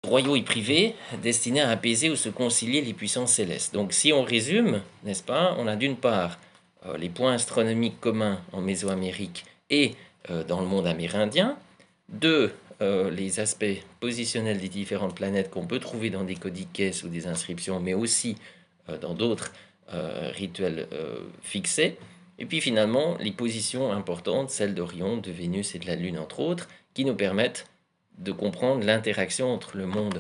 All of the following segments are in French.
royaux et privés destinés à apaiser ou se concilier les puissances célestes. Donc si on résume, n'est-ce pas, on a d'une part les points astronomiques communs en Mésoamérique et dans le monde amérindien, deux, les aspects positionnels des différentes planètes qu'on peut trouver dans des codices ou des inscriptions, mais aussi dans d'autres rituels fixés, et puis finalement les positions importantes, celles d'Orion, de Vénus et de la Lune entre autres, qui nous permettent de comprendre l'interaction entre le monde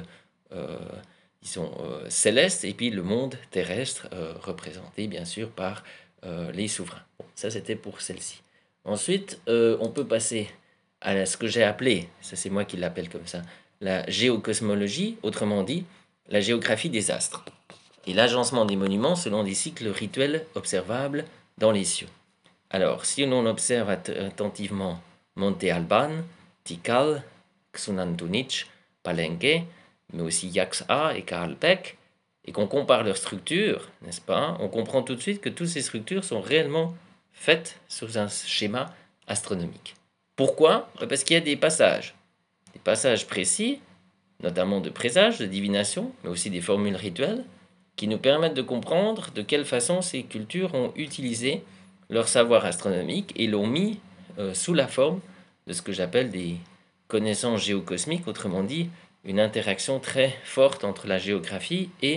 disons, céleste et puis le monde terrestre, représenté bien sûr par les souverains. Bon, ça c'était pour celle-ci. Ensuite, on peut passer à ce que j'ai appelé, ça c'est moi qui l'appelle comme ça, la géocosmologie, autrement dit, la géographie des astres, et l'agencement des monuments selon des cycles rituels observables dans les cieux. Alors, si l'on observe attentivement Monte Alban, Tikal, Xunantunich, Palenque, mais aussi Yaxha et Kaalpek, et qu'on compare leurs structures, n'est-ce pas, on comprend tout de suite que toutes ces structures sont réellement faites sous un schéma astronomique. Pourquoi? Parce qu'il y a des passages précis, notamment de présage, de divination, mais aussi des formules rituelles, qui nous permettent de comprendre de quelle façon ces cultures ont utilisé leur savoir astronomique et l'ont mis sous la forme de ce que j'appelle des connaissances géocosmiques, autrement dit, une interaction très forte entre la géographie et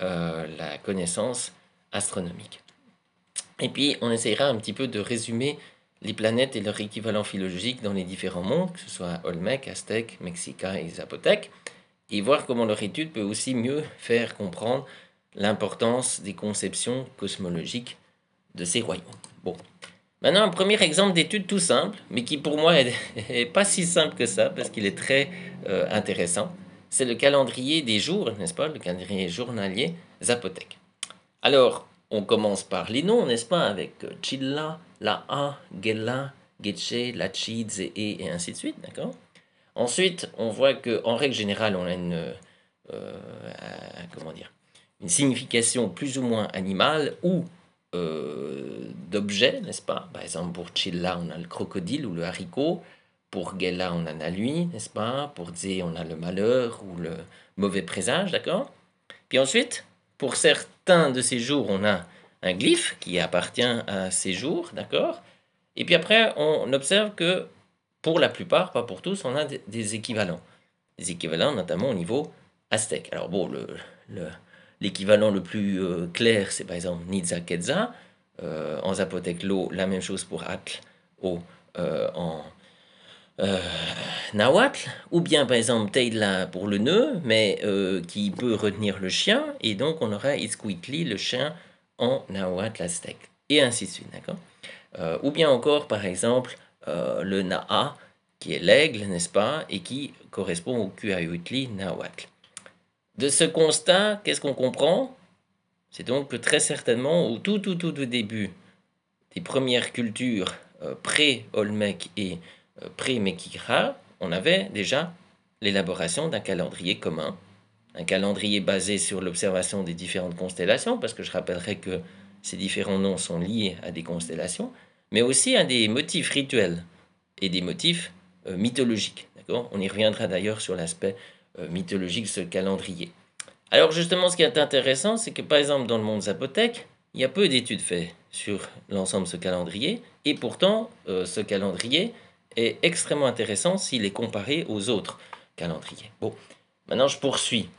la connaissance astronomique. Et puis, on essaiera un petit peu de résumer les planètes et leur équivalent philologique dans les différents mondes, que ce soit Olmec, Aztèque, Mexicain et Zapotèque, et voir comment leur étude peut aussi mieux faire comprendre l'importance des conceptions cosmologiques de ces royaumes. Bon, maintenant un premier exemple d'étude tout simple, mais qui pour moi est pas si simple que ça, parce qu'il est très intéressant. C'est le calendrier des jours, n'est-ce pas, le calendrier journalier zapotèque. Alors, on commence par les noms, n'est-ce pas, avec Chilla, La'a, Gela, Getche, Lachi, Zee et ainsi de suite, d'accord. Ensuite, on voit qu'en règle générale, on a comment dire, une signification plus ou moins animale ou d'objets, n'est-ce pas? Par exemple, pour Chilla, on a le crocodile ou le haricot. Pour Gela, on a la nuit, n'est-ce pas? Pour Zé, on a le malheur ou le mauvais présage, d'accord? Puis ensuite, pour certains de ces jours, on a un glyphe qui appartient à ces jours, d'accord? Et puis après, on observe que pour la plupart, pas pour tous, on a des équivalents. Des équivalents notamment au niveau aztèque. Alors bon, l'équivalent le plus clair, c'est par exemple Nitza-Quetzal. En zapotèque, l'eau, la même chose pour Atl, eau en nahuatl. Ou bien par exemple Teidla pour le nœud, mais qui peut retenir le chien. Et donc on aura Itzcuintli, le chien, en nahuatl aztèque. Et ainsi de suite, d'accord? Ou bien encore, par exemple, le Na'a, qui est l'aigle, n'est-ce pas, et qui correspond au Cuauhtli nahuatl. De ce constat, qu'est-ce qu'on comprend? C'est donc que très certainement, au tout début des premières cultures pré-Olmec et pré-Mequira, on avait déjà l'élaboration d'un calendrier commun, un calendrier basé sur l'observation des différentes constellations, parce que je rappellerai que ces différents noms sont liés à des constellations, mais aussi à des motifs rituels et des motifs mythologiques. D'accord? On y reviendra d'ailleurs sur l'aspect mythologique de ce calendrier. Alors justement, ce qui est intéressant, c'est que par exemple dans le monde zapotèque, il y a peu d'études faites sur l'ensemble de ce calendrier, et pourtant ce calendrier est extrêmement intéressant s'il est comparé aux autres calendriers. Bon, maintenant je poursuis.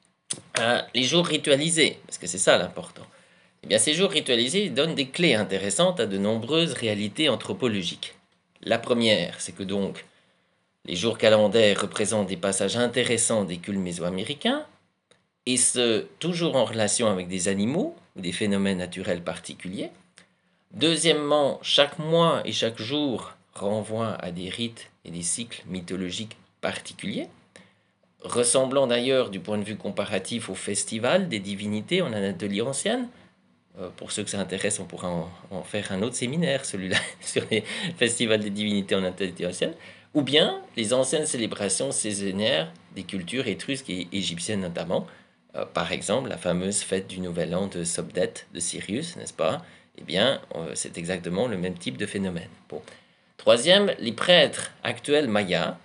Les jours ritualisés, parce que c'est ça l'important. Eh bien, ces jours ritualisés donnent des clés intéressantes à de nombreuses réalités anthropologiques. La première, c'est que donc les jours calendaires représentent des passages intéressants des cultes mésoaméricains, et ce, toujours en relation avec des animaux ou des phénomènes naturels particuliers. Deuxièmement, chaque mois et chaque jour renvoient à des rites et des cycles mythologiques particuliers, ressemblant d'ailleurs du point de vue comparatif au festival des divinités en Anatolie ancienne. Pour ceux que ça intéresse, on pourra en faire un autre séminaire, celui-là, sur les festivals des divinités en Anatolie ancienne, ou bien les anciennes célébrations saisonnières des cultures étrusques et égyptiennes notamment, par exemple la fameuse fête du Nouvel An de Sobdet de Sirius, n'est-ce pas? Eh bien, c'est exactement le même type de phénomène. Bon. Troisième, les prêtres actuels mayas,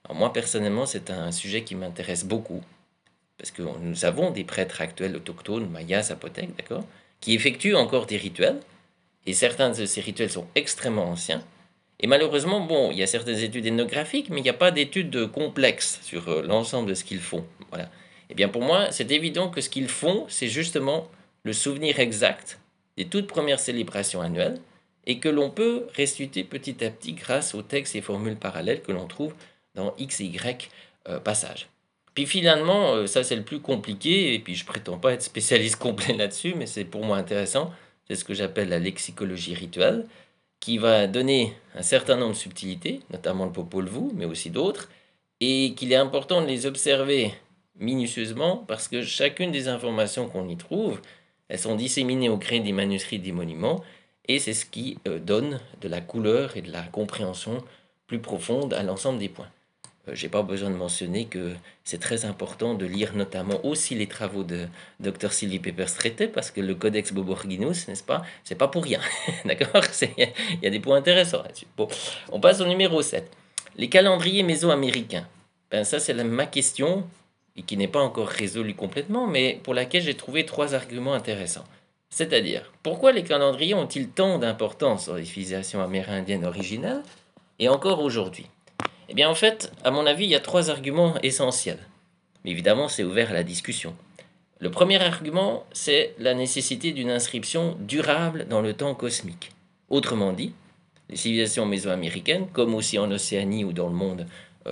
Alors moi, personnellement, c'est un sujet qui m'intéresse beaucoup, parce que nous avons des prêtres actuels autochtones, mayas, zapotèques, d'accord, qui effectuent encore des rituels, et certains de ces rituels sont extrêmement anciens. Et malheureusement, bon, il y a certaines études ethnographiques, mais il n'y a pas d'études complexes sur l'ensemble de ce qu'ils font. Voilà. Et bien pour moi, c'est évident que ce qu'ils font, c'est justement le souvenir exact des toutes premières célébrations annuelles, et que l'on peut restituer petit à petit grâce aux textes et formules parallèles que l'on trouve dans X et Y passages. Puis finalement, ça c'est le plus compliqué, et puis je prétends pas être spécialiste complet là-dessus, mais c'est pour moi intéressant, c'est ce que j'appelle la lexicologie rituelle, qui va donner un certain nombre de subtilités, notamment le Popol Vuh, mais aussi d'autres, et qu'il est important de les observer minutieusement parce que chacune des informations qu'on y trouve, elles sont disséminées au gré des manuscrits des monuments, et c'est ce qui donne de la couleur et de la compréhension plus profonde à l'ensemble des points. J'ai pas besoin de mentionner que c'est très important de lire notamment aussi les travaux de Dr. Sylvie Pepperstreite parce que le Codex Boborginus, n'est-ce pas, c'est pas pour rien. D'accord. Il y a des points intéressants là-dessus. Bon, on passe au numéro 7. Les calendriers mésoaméricains. Ben ça, c'est ma question et qui n'est pas encore résolue complètement, mais pour laquelle j'ai trouvé 3 arguments intéressants. C'est-à-dire, pourquoi les calendriers ont-ils tant d'importance dans les civilisations amérindiennes originales et encore aujourd'hui? Eh bien, en fait, à mon avis, il y a 3 arguments essentiels. Mais évidemment, c'est ouvert à la discussion. Le premier argument, c'est la nécessité d'une inscription durable dans le temps cosmique. Autrement dit, les civilisations mésoaméricaines, comme aussi en Océanie ou dans le monde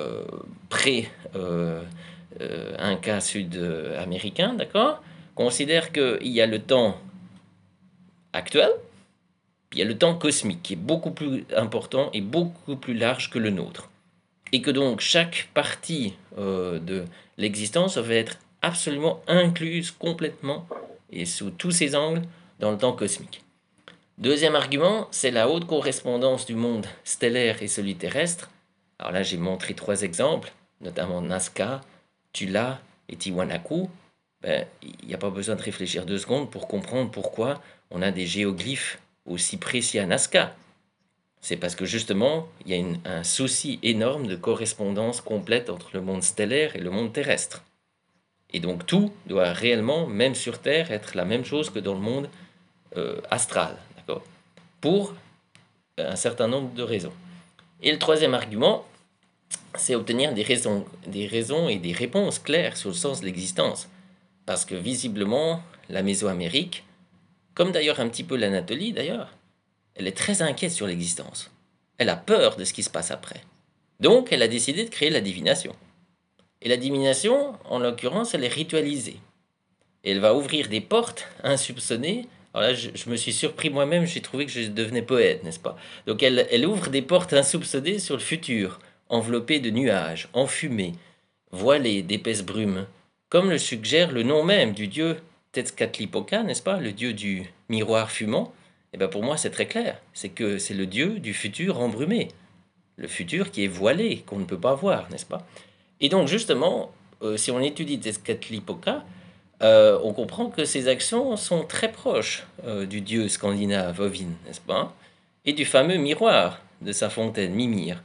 pré-Inca sud-américain, d'accord, considèrent qu'il y a le temps actuel, puis il y a le temps cosmique, qui est beaucoup plus important et beaucoup plus large que le nôtre. Et que donc chaque partie de l'existence va être absolument incluse complètement et sous tous ses angles dans le temps cosmique. Deuxième argument, c'est la haute correspondance du monde stellaire et celui terrestre. Alors là, j'ai montré 3 exemples, notamment Nazca, Tula et Tiwanaku. Ben, il n'y a pas besoin de réfléchir 2 secondes pour comprendre pourquoi on a des géoglyphes aussi précis à Nazca. C'est parce que justement, il y a un souci énorme de correspondance complète entre le monde stellaire et le monde terrestre. Et donc tout doit réellement, même sur Terre, être la même chose que dans le monde astral, d'accord, pour un certain nombre de raisons. Et le troisième argument, c'est obtenir des raisons et des réponses claires sur le sens de l'existence. Parce que visiblement, la Mésoamérique, comme d'ailleurs un petit peu l'Anatolie d'ailleurs, elle est très inquiète sur l'existence. Elle a peur de ce qui se passe après. Donc, elle a décidé de créer la divination. Et la divination, en l'occurrence, elle est ritualisée. Et elle va ouvrir des portes insoupçonnées. Alors là, je me suis surpris moi-même, j'ai trouvé que je devenais poète, n'est-ce pas? Donc, elle ouvre des portes insoupçonnées sur le futur, enveloppées de nuages, enfumées, voilées d'épaisses brumes, comme le suggère le nom même du dieu Tezcatlipoca, n'est-ce pas? Le dieu du miroir fumant. Et bien pour moi, c'est très clair. C'est que c'est le dieu du futur embrumé. Le futur qui est voilé, qu'on ne peut pas voir, n'est-ce pas? Et donc, justement, si on étudie Tezcatlipoca, on comprend que ses actions sont très proches du dieu scandinave Ovin, n'est-ce pas? Et du fameux miroir de sa fontaine, Mimir,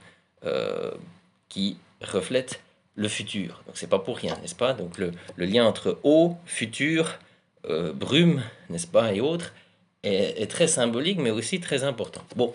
qui reflète le futur. Donc, c'est pas pour rien, n'est-ce pas? Donc, le lien entre eau, futur, brume, n'est-ce pas, et autres, est très symbolique, mais aussi très important. Bon,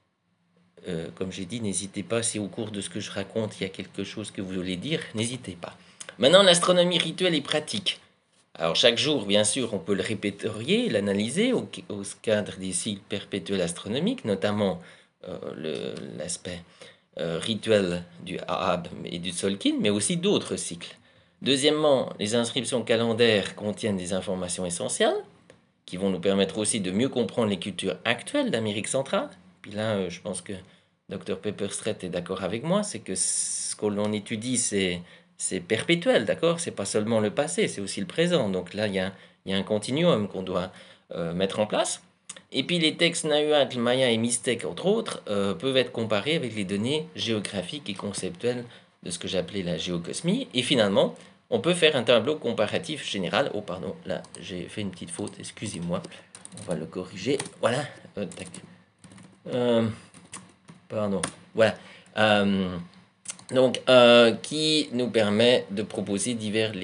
comme j'ai dit, n'hésitez pas, si au cours de ce que je raconte, il y a quelque chose que vous voulez dire, n'hésitez pas. Maintenant, l'astronomie rituelle et pratique. Alors, chaque jour, bien sûr, on peut le répertorier, l'analyser au cadre des cycles perpétuels astronomiques, notamment l'aspect rituel du Ahab et du Tzolk'in, mais aussi d'autres cycles. Deuxièmement, les inscriptions calendaires contiennent des informations essentielles qui vont nous permettre aussi de mieux comprendre les cultures actuelles d'Amérique centrale. Puis là, je pense que Dr Pepperstreite est d'accord avec moi, c'est que ce que l'on étudie, c'est perpétuel, d'accord? C'est pas seulement le passé, c'est aussi le présent. Donc là, il y a un continuum qu'on doit mettre en place. Et puis les textes Nahuatl, Maya et Mixtèque, entre autres, peuvent être comparés avec les données géographiques et conceptuelles de ce que j'appelais la géocosmie. Et finalement, on peut faire un tableau comparatif général. Oh, pardon, là, j'ai fait une petite faute, excusez-moi. On va le corriger. Voilà. Tac. Pardon. Voilà. Donc, qui nous permet de proposer diverses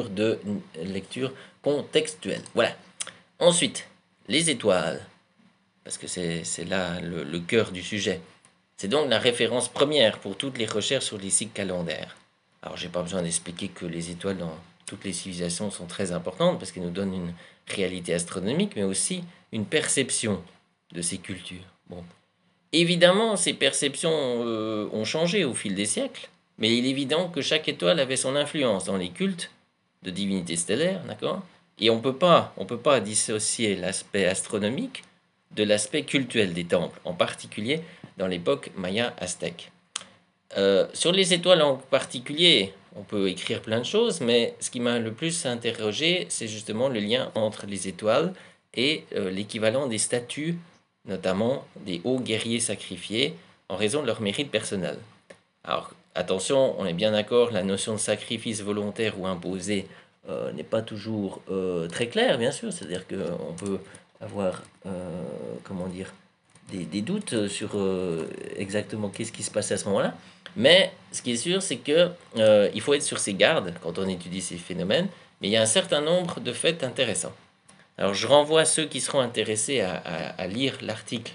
lectures contextuelles. Voilà. Ensuite, les étoiles, parce que c'est là le cœur du sujet. C'est donc la référence première pour toutes les recherches sur les cycles calendaires. Alors, j'ai pas besoin d'expliquer que les étoiles dans toutes les civilisations sont très importantes parce qu'elles nous donnent une réalité astronomique, mais aussi une perception de ces cultures. Bon. Évidemment, ces perceptions ont changé au fil des siècles, mais il est évident que chaque étoile avait son influence dans les cultes de divinités stellaires, d'accord? Et on peut pas dissocier l'aspect astronomique de l'aspect cultuel des temples, en particulier dans l'époque maya-aztèque. Sur les étoiles en particulier, on peut écrire plein de choses, mais ce qui m'a le plus interrogé, c'est justement le lien entre les étoiles et l'équivalent des statues, notamment des hauts guerriers sacrifiés, en raison de leur mérite personnel. Alors, attention, on est bien d'accord, la notion de sacrifice volontaire ou imposé n'est pas toujours très claire, bien sûr, c'est-à-dire qu'on peut avoir, comment dire, des doutes sur exactement qu'est-ce qui se passe à ce moment-là. Mais ce qui est sûr, c'est que il faut être sur ses gardes quand on étudie ces phénomènes. Mais il y a un certain nombre de faits intéressants. Alors, je renvoie ceux qui seront intéressés à lire l'article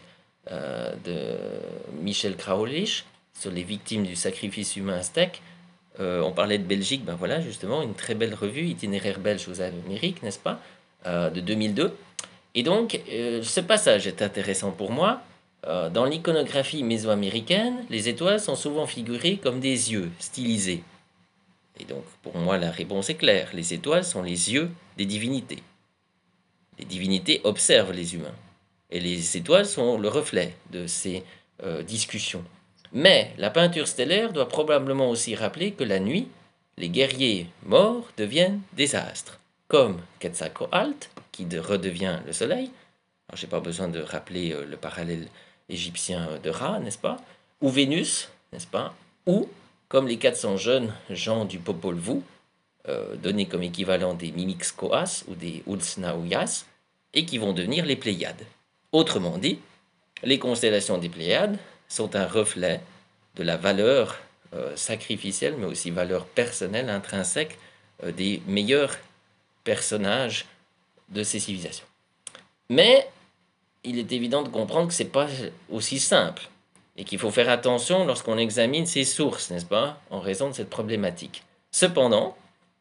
de Michel Kraulich sur les victimes du sacrifice humain aztèque. On parlait de Belgique, ben voilà, justement, une très belle revue, Itinéraire belge aux Amériques, n'est-ce pas, de 2002. Et donc, ce passage est intéressant pour moi. Dans l'iconographie mésoaméricaine, les étoiles sont souvent figurées comme des yeux stylisés. Et donc, pour moi, la réponse est claire. Les étoiles sont les yeux des divinités. Les divinités observent les humains. Et les étoiles sont le reflet de ces discussions. Mais la peinture stellaire doit probablement aussi rappeler que la nuit, les guerriers morts deviennent des astres, comme Quetzalcoatl, qui redevient le soleil. Alors, j'ai pas besoin de rappeler le parallèle égyptien de Ra, n'est-ce pas? Ou Vénus, n'est-ce pas? Ou, comme les 400 jeunes gens du Popol Vuh, donnés comme équivalent des Mimixcoas ou des Ulsnauyas, et qui vont devenir les Pléiades. Autrement dit, les constellations des Pléiades sont un reflet de la valeur sacrificielle, mais aussi valeur personnelle, intrinsèque des meilleurs personnages de ces civilisations. Mais il est évident de comprendre que ce n'est pas aussi simple et qu'il faut faire attention lorsqu'on examine ces sources, n'est-ce pas, en raison de cette problématique. Cependant,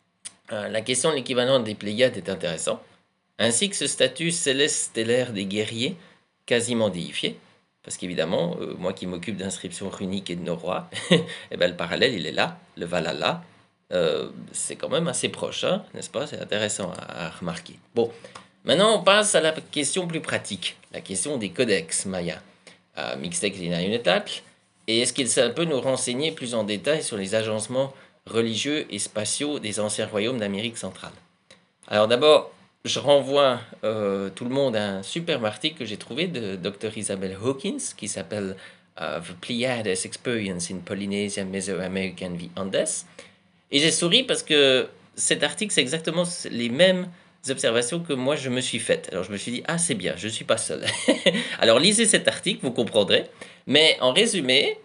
la question de l'équivalent des Pléiades est intéressante, ainsi que ce statut céleste stellaire des guerriers quasiment déifié, parce qu'évidemment, moi qui m'occupe d'inscriptions runiques et de Norois, eh ben, le parallèle, il est là, le Valhalla, c'est quand même assez proche, hein, n'est-ce pas? C'est intéressant à remarquer. Bon, maintenant on passe à la question plus pratique, la question des codex mayas, Mixtec et Nahuatl, et est-ce qu'il peut nous renseigner plus en détail sur les agencements religieux et spatiaux des anciens royaumes d'Amérique centrale? Alors d'abord, je renvoie tout le monde à un superbe article que j'ai trouvé de Dr. Isabel Hawkins qui s'appelle The Pleiades Experience in Polynesia, Mesoamerica and the Andes. Et j'ai souri parce que cet article, c'est exactement les mêmes observations que moi je me suis faites. Alors je me suis dit, ah c'est bien, je ne suis pas seul. Alors lisez cet article, vous comprendrez. Mais en résumé,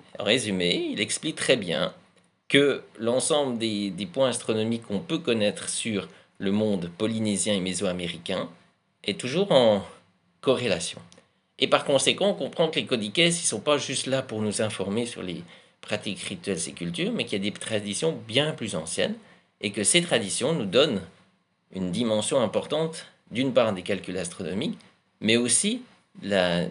il explique très bien que l'ensemble des points astronomiques qu'on peut connaître sur le monde polynésien et mésoaméricain est toujours en corrélation. Et par conséquent, on comprend que les codices, ils ne sont pas juste là pour nous informer sur les pratiques rituelles et cultures, mais qu'il y a des traditions bien plus anciennes, et que ces traditions nous donnent une dimension importante, d'une part des calculs astronomiques, mais aussi la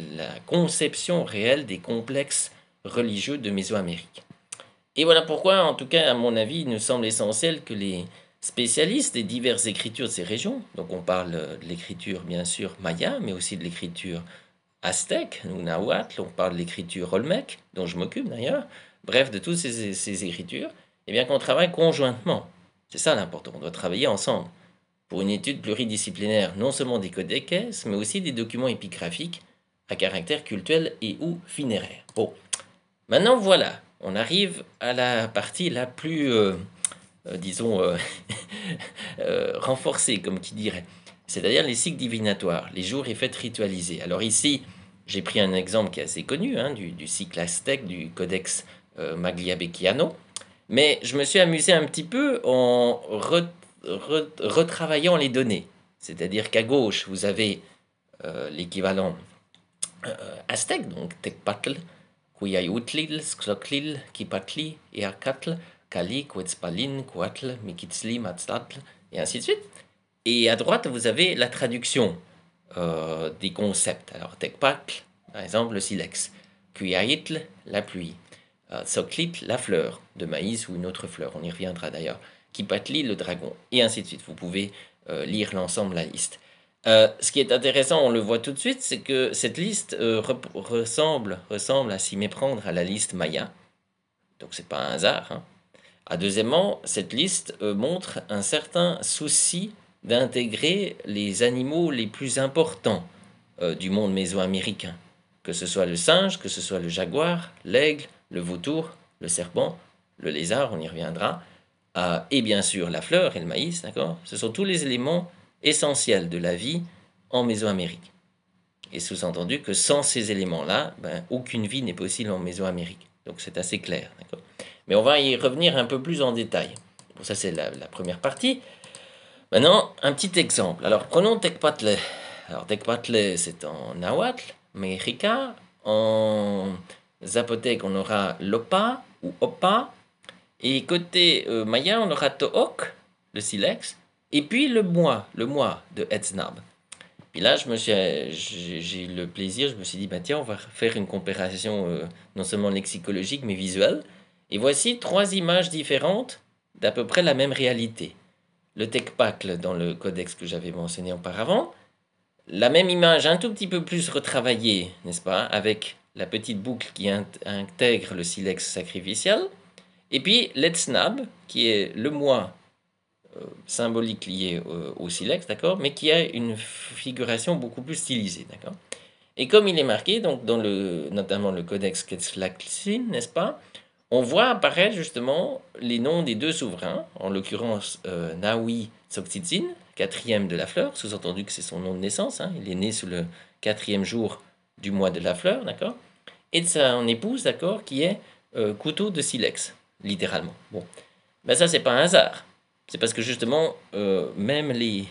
conception réelle des complexes religieux de Mésoamérique. Et voilà pourquoi, en tout cas, à mon avis, il nous semble essentiel que les spécialistes des diverses écritures de ces régions, donc on parle de l'écriture bien sûr maya, mais aussi de l'écriture aztèque ou nahuatl, on parle de l'écriture olmèque, dont je m'occupe d'ailleurs, bref, de toutes ces écritures, et bien qu'on travaille conjointement. C'est ça l'important, on doit travailler ensemble pour une étude pluridisciplinaire, non seulement des codex, mais aussi des documents épigraphiques à caractère cultuel et ou funéraire. Bon, maintenant voilà, on arrive à la partie la plus, disons, renforcée, comme qui dirait. C'est-à-dire les cycles divinatoires, les jours et fêtes ritualisés. Alors ici, j'ai pris un exemple qui est assez connu, hein, du cycle aztèque, du codex Magliabecchiano. Mais je me suis amusé un petit peu en retravaillant les données. C'est-à-dire qu'à gauche, vous avez l'équivalent aztèque, donc Tecpatl, Cuyahuatlil, Xoclil, Kipatli, Eacatl, Cali, Quetzalpalin, Coatl, Miquitzli, Matzatl, et ainsi de suite. Et à droite, vous avez la traduction des concepts. Alors, Tecpatl, par exemple, le silex. Cuyahuitl, la pluie. Xoclitl, la fleur de maïs ou une autre fleur, on y reviendra d'ailleurs. Kipatli, le dragon, et ainsi de suite. Vous pouvez lire l'ensemble, la liste. Ce qui est intéressant, on le voit tout de suite, c'est que cette liste ressemble à s'y méprendre à la liste Maya. Donc c'est pas un hasard. Hein. Deuxièmement, cette liste montre un certain souci d'intégrer les animaux les plus importants du monde mésoaméricain. Que ce soit le singe, que ce soit le jaguar, l'aigle, le vautour, le serpent, le lézard, on y reviendra, et bien sûr la fleur et le maïs, d'accord. Ce sont tous les éléments essentiels de la vie en Mésoamérique. Et sous-entendu que sans ces éléments-là, aucune vie n'est possible en Mésoamérique. Donc c'est assez clair, d'accord. Mais on va y revenir un peu plus en détail. Bon, ça c'est la première partie. Maintenant, un petit exemple. Alors prenons Tecpatl. Alors Tecpatl, c'est en nahuatl, mexica. En zapotèque, on aura Lopa ou Opa. Et côté maya, on aura To'ok, le silex. Et puis le mois de Etznab. Puis là, j'ai eu le plaisir, je me suis dit, tiens, on va faire une comparaison non seulement lexicologique, mais visuelle. Et voici 3 images différentes d'à peu près la même réalité. Le Tecpatl dans le codex que j'avais mentionné auparavant. La même image un tout petit peu plus retravaillée, n'est-ce pas, avec la petite boucle qui intègre le silex sacrificiel. Et puis l'Etznab, qui est le mois symbolique lié au silex, d'accord, mais qui a une figuration beaucoup plus stylisée, d'accord. Et comme il est marqué, donc dans notamment le codex Quetzalcoatlin, n'est-ce pas, on voit apparaître justement les noms des 2 souverains, en l'occurrence Nahui Tzotziltzin, 4e de la fleur, sous-entendu que c'est son nom de naissance, hein, il est né sous le 4e jour du mois de la fleur, d'accord, et de son épouse, d'accord, qui est couteau de silex, littéralement. Bon, ça c'est pas un hasard. C'est parce que justement, même les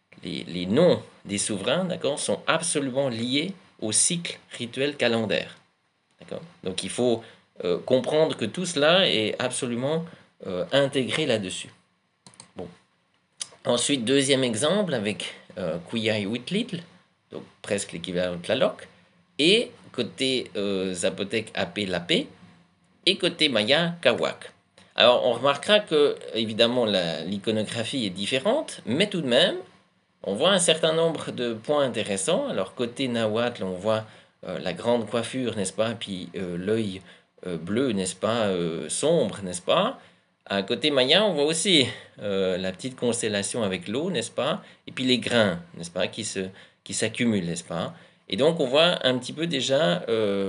noms des souverains, d'accord, sont absolument liés au cycle rituel calendaire. D'accord. Donc il faut comprendre que tout cela est absolument intégré là-dessus. Bon. Ensuite, deuxième exemple avec Cuyahuatlil, donc presque l'équivalent de Tlaloc, et côté zapotèque Apé Lapé, et côté maya Kawak. Alors, on remarquera que, évidemment, l'iconographie est différente, mais tout de même, on voit un certain nombre de points intéressants. Alors, côté nahuatl, on voit la grande coiffure, n'est-ce pas, puis l'œil bleu, n'est-ce pas, sombre, n'est-ce pas. À côté maya, on voit aussi la petite constellation avec l'eau, n'est-ce pas, et puis les grains, n'est-ce pas, qui s'accumulent, n'est-ce pas. Et donc, on voit un petit peu déjà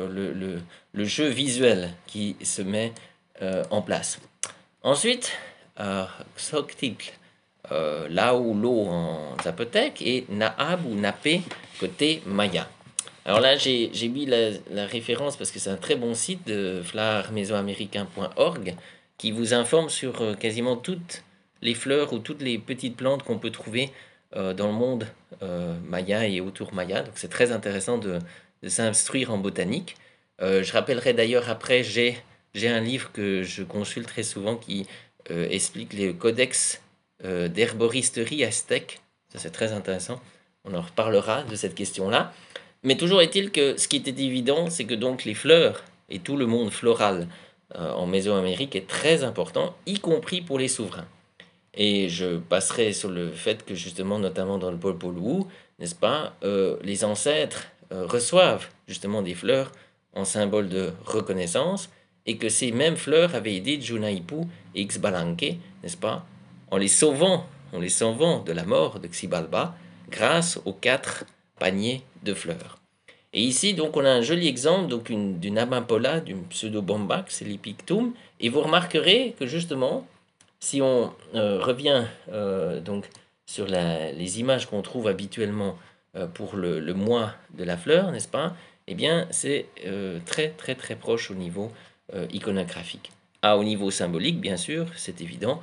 le jeu visuel qui se met en place. Ensuite, Xoctitl, là où l'eau en zapotèque, et Nahab ou Napé côté maya. Alors là, j'ai mis la référence parce que c'est un très bon site de flarmesoaméricain.org qui vous informe sur quasiment toutes les fleurs ou toutes les petites plantes qu'on peut trouver dans le monde maya et autour maya. Donc c'est très intéressant de s'instruire en botanique. Je rappellerai d'ailleurs après, j'ai un livre que je consulte très souvent qui explique les codex d'herboristerie aztèque. Ça c'est très intéressant. On en reparlera de cette question-là. Mais toujours est-il que ce qui était évident, c'est que donc les fleurs et tout le monde floral en Mésoamérique est très important, y compris pour les souverains. Et je passerai sur le fait que justement, notamment dans le Popol Vuh, n'est-ce pas, les ancêtres reçoivent justement des fleurs en symbole de reconnaissance, et que ces mêmes fleurs avaient aidé Junaipu et Xbalanque, n'est-ce pas, en les sauvant de la mort de Xibalba, grâce aux 4 paniers de fleurs. Et ici, donc, on a un joli exemple donc d'une amapola, d'une pseudo-bombax, l'Epictum, et vous remarquerez que justement, si on revient donc sur les images qu'on trouve habituellement pour le mois de la fleur, n'est-ce pas? Eh bien, c'est très très très proche au niveau iconographique. Au niveau symbolique, bien sûr, c'est évident,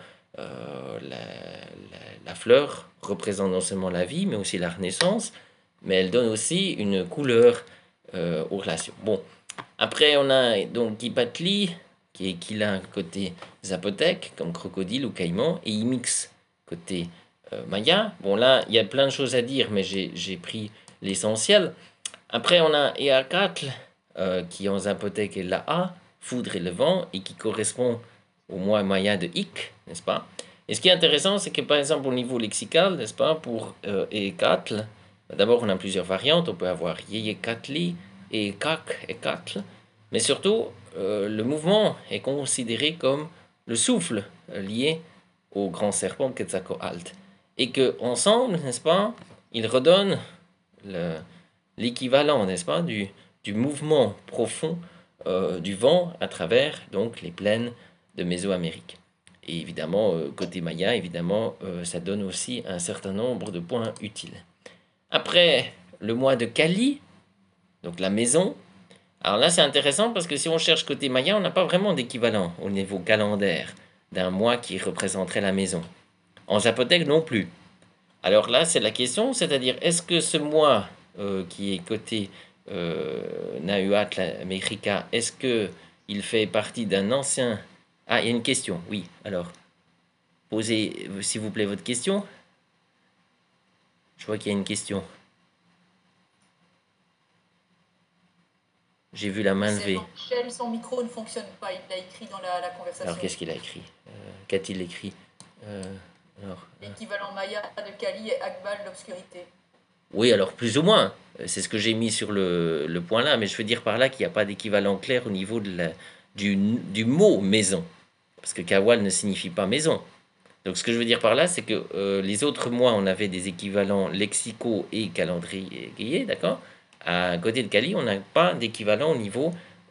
la fleur représente non seulement la vie, mais aussi la renaissance, mais elle donne aussi une couleur aux relations. Bon, après on a donc Kipatli, qui est Kila côté zapotèque, comme crocodile ou caïman, et Imix côté maya. Bon là, il y a plein de choses à dire, mais j'ai pris l'essentiel. Après on a Eacatl, qui en zapotèque est la A, foudre et le vent, et qui correspond au mois maya de Ik, n'est-ce pas? Et ce qui est intéressant, c'est que par exemple au niveau lexical, n'est-ce pas, pour Eacatl, d'abord on a plusieurs variantes, on peut avoir Yeyekatli, Eekak, Ekatl, mais surtout le mouvement est considéré comme le souffle lié au grand serpent Quetzalcoatl. Et que ensemble, n'est-ce pas, ils redonnent l'équivalent, n'est-ce pas, du mouvement profond du vent à travers donc les plaines de Mésoamérique. Et évidemment, côté Maya, évidemment, ça donne aussi un certain nombre de points utiles. Après le mois de Kali, donc la maison, alors là c'est intéressant parce que si on cherche côté Maya, on n'a pas vraiment d'équivalent au niveau calendaire d'un mois qui représenterait la maison. En zapotèque non plus. Alors là c'est la question, c'est-à-dire est-ce que ce mois qui est côté Nahuatl America, est-ce que il fait partie d'un ancien... Ah, il y a une question, oui. Alors, posez s'il vous plaît votre question. Je vois qu'il y a une question. J'ai vu la main levée. Michel, son micro ne fonctionne pas, il l'a écrit dans la conversation. Alors qu'est-ce qu'il a écrit Qu'a-t-il écrit L'équivalent maya de Kali est Akbal, l'obscurité. Oui, alors plus ou moins. C'est ce que j'ai mis sur le point là, mais je veux dire par là qu'il n'y a pas d'équivalent clair au niveau du mot maison. Parce que Kawal ne signifie pas maison. Donc ce que je veux dire par là, c'est que les autres mois, on avait des équivalents lexicaux et calendrier, d'accord. À côté de Kali, on n'a pas d'équivalent au niveau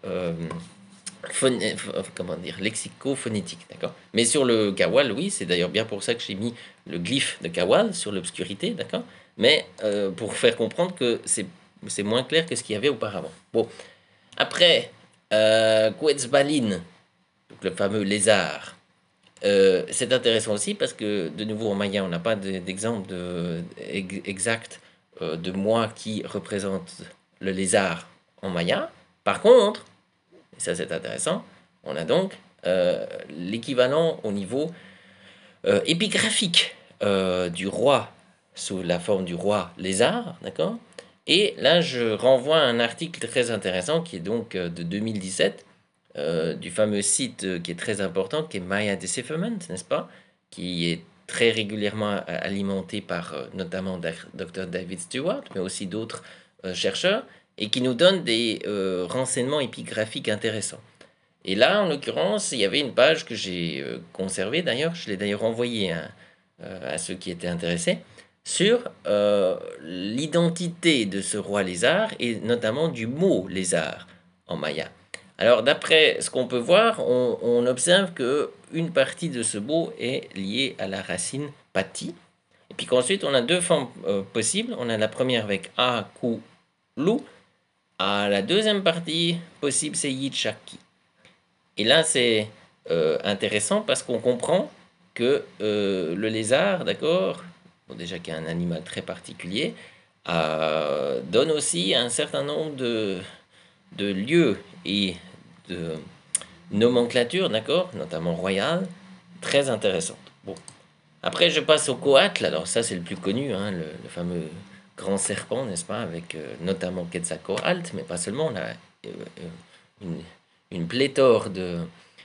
comment dire, lexico-phonétique, d'accord. Mais sur le Kawal, oui, c'est d'ailleurs bien pour ça que j'ai mis le glyphe de Kawal sur l'obscurité, d'accord. Mais pour faire comprendre que c'est moins clair que ce qu'il y avait auparavant. Bon, après, Quetzalbalin, donc le fameux lézard. C'est intéressant aussi parce que, de nouveau, en maya, on n'a pas d'exemple exact de mois qui représente le lézard en maya. Par contre, et ça c'est intéressant, on a donc l'équivalent au niveau épigraphique du roi sous la forme du roi lézard, d'accord. Et là, je renvoie à un article très intéressant qui est donc de 2017 du fameux site qui est très important, qui est Maya Decipherment, n'est-ce pas, qui est très régulièrement alimenté par notamment Dr. David Stewart, mais aussi d'autres chercheurs, et qui nous donne des renseignements épigraphiques intéressants. Et là, en l'occurrence, il y avait une page que j'ai conservée, d'ailleurs, je l'ai d'ailleurs envoyée à ceux qui étaient intéressés, sur l'identité de ce roi lézard, et notamment du mot lézard en maya. Alors, d'après ce qu'on peut voir, on observe qu'une partie de ce mot est liée à la racine pati. Et puis qu'ensuite, on a deux formes possibles. On a la première avec a, ku, lu. La deuxième partie possible, c'est yichaki. Et là, c'est intéressant parce qu'on comprend que le lézard, d'accord, bon, déjà qui est un animal très particulier, donne aussi un certain nombre de lieux et de nomenclature, d'accord, notamment royale, très intéressante. Bon. Après, je passe au Coatl. Alors ça, c'est le plus connu, hein, le fameux grand serpent, n'est-ce pas, avec notamment Quetzalcoatl, mais pas seulement. On a une pléthore de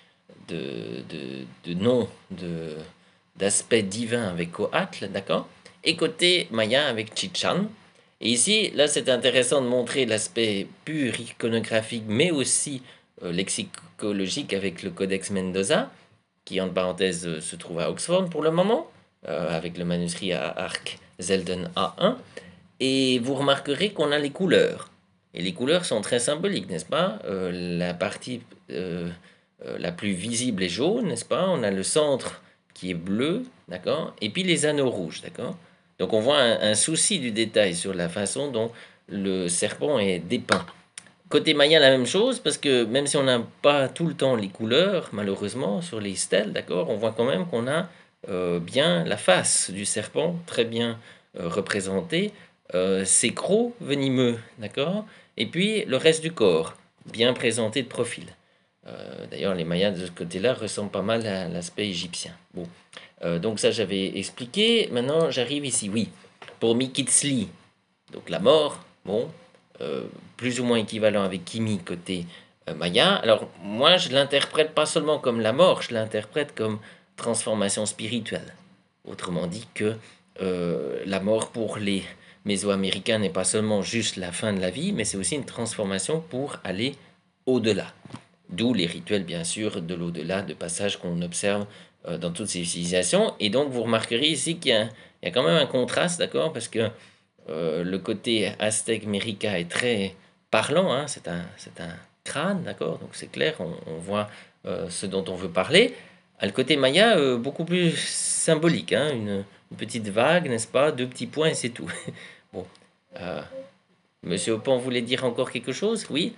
noms, d'aspects divins avec Coatl, d'accord. Et côté maya avec Chichan. Et ici, là, c'est intéressant de montrer l'aspect pur iconographique, mais aussi lexicologique avec le Codex Mendoza, qui, entre parenthèses, se trouve à Oxford pour le moment, avec le manuscrit à Arc Zelden A1. Et vous remarquerez qu'on a les couleurs. Et les couleurs sont très symboliques, n'est-ce pas. La partie la plus visible est jaune, n'est-ce pas. On a le centre qui est bleu, d'accord. Et puis les anneaux rouges, d'accord. Donc on voit un souci du détail sur la façon dont le serpent est dépeint. Côté Maya, la même chose, parce que même si on n'a pas tout le temps les couleurs, malheureusement, sur les stèles, d'accord, on voit quand même qu'on a bien la face du serpent, très bien représentée, ses crocs venimeux, d'accord, et puis le reste du corps, bien présenté de profil. D'ailleurs, les Mayas de ce côté-là ressemblent pas mal à l'aspect égyptien. Bon, donc ça j'avais expliqué. Maintenant, j'arrive ici. Oui, pour Mikitzli, donc la mort, bon, euh, plus ou moins équivalent avec Kimi côté Maya. Alors moi, je l'interprète pas seulement comme la mort, je l'interprète comme transformation spirituelle. Autrement dit que la mort pour les Mésoaméricains n'est pas seulement juste la fin de la vie, mais c'est aussi une transformation pour aller au-delà. D'où les rituels, bien sûr, de l'au-delà, de passage qu'on observe dans toutes ces civilisations. Et donc, vous remarquerez ici qu'il y a quand même un contraste, d'accord? Parce que le côté aztèque mérica est très parlant, hein? C'est un crâne, d'accord? Donc, c'est clair, on voit ce dont on veut parler. Le côté maya, beaucoup plus symbolique, hein? Une petite vague, n'est-ce pas? Deux petits points et c'est tout. Bon. Euh, Monsieur Opan voulait dire encore quelque chose? Oui?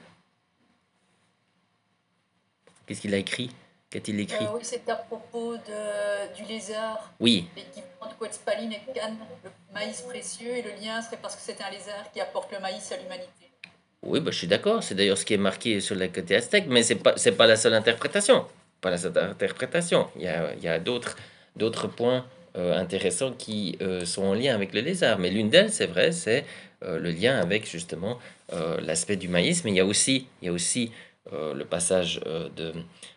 Qu'est-ce qu'il a écrit? Qu'a-t-il écrit? Oui, c'est à propos du lézard, Oui, l'équivalent de Quetzalcoatl et Cannes, le maïs précieux, et le lien serait parce que c'est un lézard qui apporte le maïs à l'humanité. oui, bah, je suis d'accord. C'est d'ailleurs ce qui est marqué sur le côté aztèque, mais c'est pas la seule interprétation. Pas la seule interprétation. Il y a d'autres points intéressants qui sont en lien avec le lézard. Mais l'une d'elles, c'est vrai, c'est le lien avec justement l'aspect du maïs. Mais il y a aussi le passage de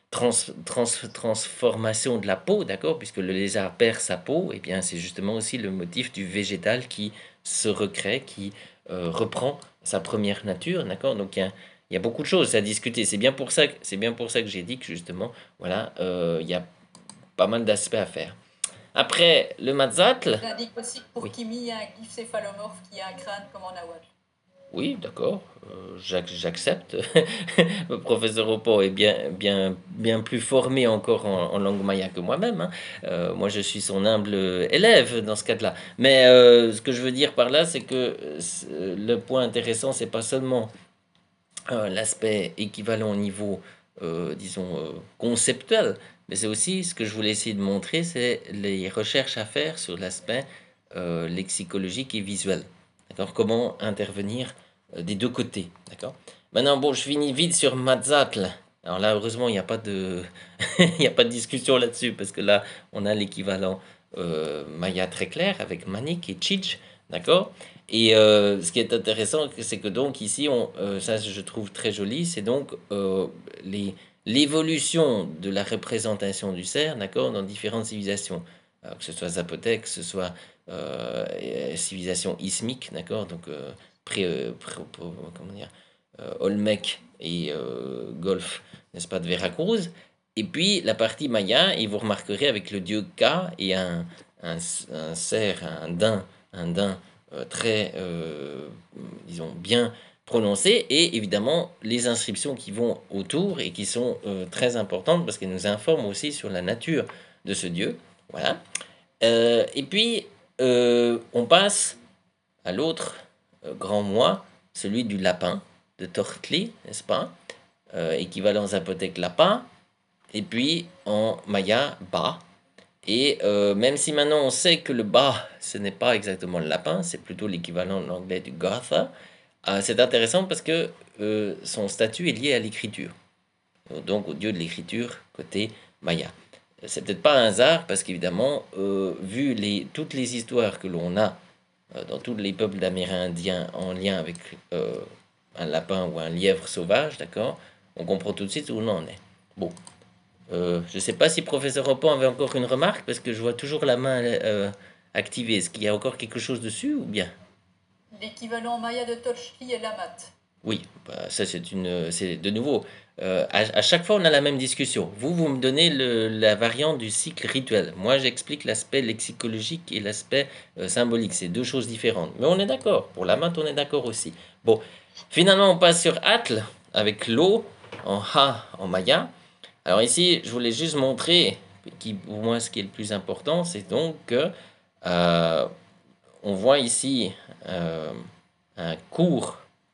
transformation de la peau, d'accord? Puisque le lézard perd sa peau, et bien c'est justement aussi le motif du végétal qui se recrée, qui reprend sa première nature, d'accord? Donc il y a beaucoup de choses à discuter. C'est bien pour ça que j'ai dit que justement, voilà, il y a pas mal d'aspects à faire. Après le Matzatl, J'indique aussi que pour oui, Kimi, il y a un glyphe céphalomorphe qui a un crâne comme en nahuatl. oui, d'accord, j'accepte. Le professeur Opo est bien plus formé encore en langue maya que moi-même, hein. Moi, je suis son humble élève dans ce cas-là. Mais ce que je veux dire par là, c'est que le point intéressant, c'est pas seulement l'aspect équivalent au niveau, disons, conceptuel, mais c'est aussi ce que je voulais essayer de montrer, c'est les recherches à faire sur l'aspect lexicologique et visuel. D'accord? Comment intervenir des deux côtés. D'accord? Maintenant, bon, je finis vite sur Matzatl. Alors là, heureusement, il n'y a pas de, il y a pas de discussion là-dessus, parce que là, on a l'équivalent maya très clair avec Manik et Chich. D'accord? Et ce qui est intéressant, c'est que donc ici, ça je trouve très joli, c'est donc l'évolution de la représentation du cerf, d'accord, dans différentes civilisations. Alors, que ce soit zapotèque, que ce soit civilisation ismique, d'accord, donc comment dire, Olmec et Golfe, n'est-ce pas, de Veracruz. Et puis la partie maya, et vous remarquerez avec le dieu Ka et un cerf, un daim très, disons, bien prononcé, et évidemment les inscriptions qui vont autour et qui sont très importantes parce qu'elles nous informent aussi sur la nature de ce dieu. Voilà. Et puis, on passe à l'autre grand mois, celui du lapin, de Tortli, n'est-ce pas? Équivalent zapotèque lapin, et puis en maya, ba. Et même si maintenant on sait que le ba, ce n'est pas exactement le lapin, c'est plutôt l'équivalent en anglais du gotha, c'est intéressant parce que son statut est lié à l'écriture, donc au dieu de l'écriture côté maya. C'est peut-être pas un hasard parce qu'évidemment, vu toutes les histoires que l'on a dans tous les peuples d'Amérindiens en lien avec un lapin ou un lièvre sauvage, d'accord, on comprend tout de suite où on en est. Bon, je ne sais pas si professeur Opan avait encore une remarque, parce que je vois toujours la main activée. Est-ce qu'il y a encore quelque chose dessus ou bien? L'équivalent maya de Tochli est Lamat. Oui, bah, ça c'est de nouveau. À chaque fois, on a la même discussion. Vous me donnez la variante du cycle rituel. Moi, j'explique l'aspect lexicologique et l'aspect symbolique. C'est deux choses différentes. Mais on est d'accord. Pour la maths, on est d'accord aussi. Bon, finalement, on passe sur Atl avec l'eau en Ha en maya. Alors ici, je voulais juste montrer, pour moi, ce qui est le plus important, c'est donc que on voit ici un court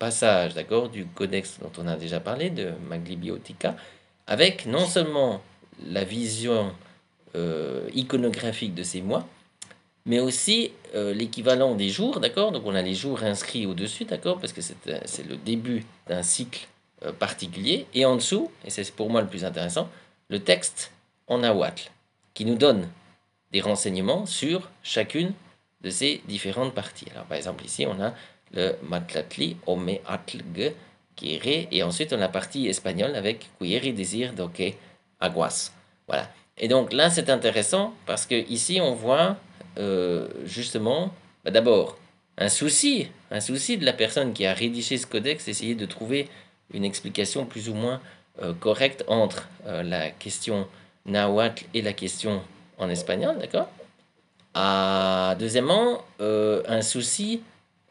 passage, d'accord, du codex dont on a déjà parlé, de Maglibiotica, avec non seulement la vision iconographique de ces mois, mais aussi l'équivalent des jours, d'accord? Donc on a les jours inscrits au-dessus, d'accord? Parce que c'est le début d'un cycle particulier. Et en dessous, et c'est pour moi le plus intéressant, le texte en nahuatl, qui nous donne des renseignements sur chacune de ces différentes parties. Alors par exemple ici, on a le matlatli, omeatlg, quiere, et ensuite on a la partie espagnole avec quiere decir doque aguas. Voilà. Et donc là, c'est intéressant parce que ici, on voit justement, d'abord, un souci de la personne qui a rédigé ce codex, essayer de trouver une explication plus ou moins correcte entre la question nahuatl et la question en espagnol, d'accord? Deuxièmement, un souci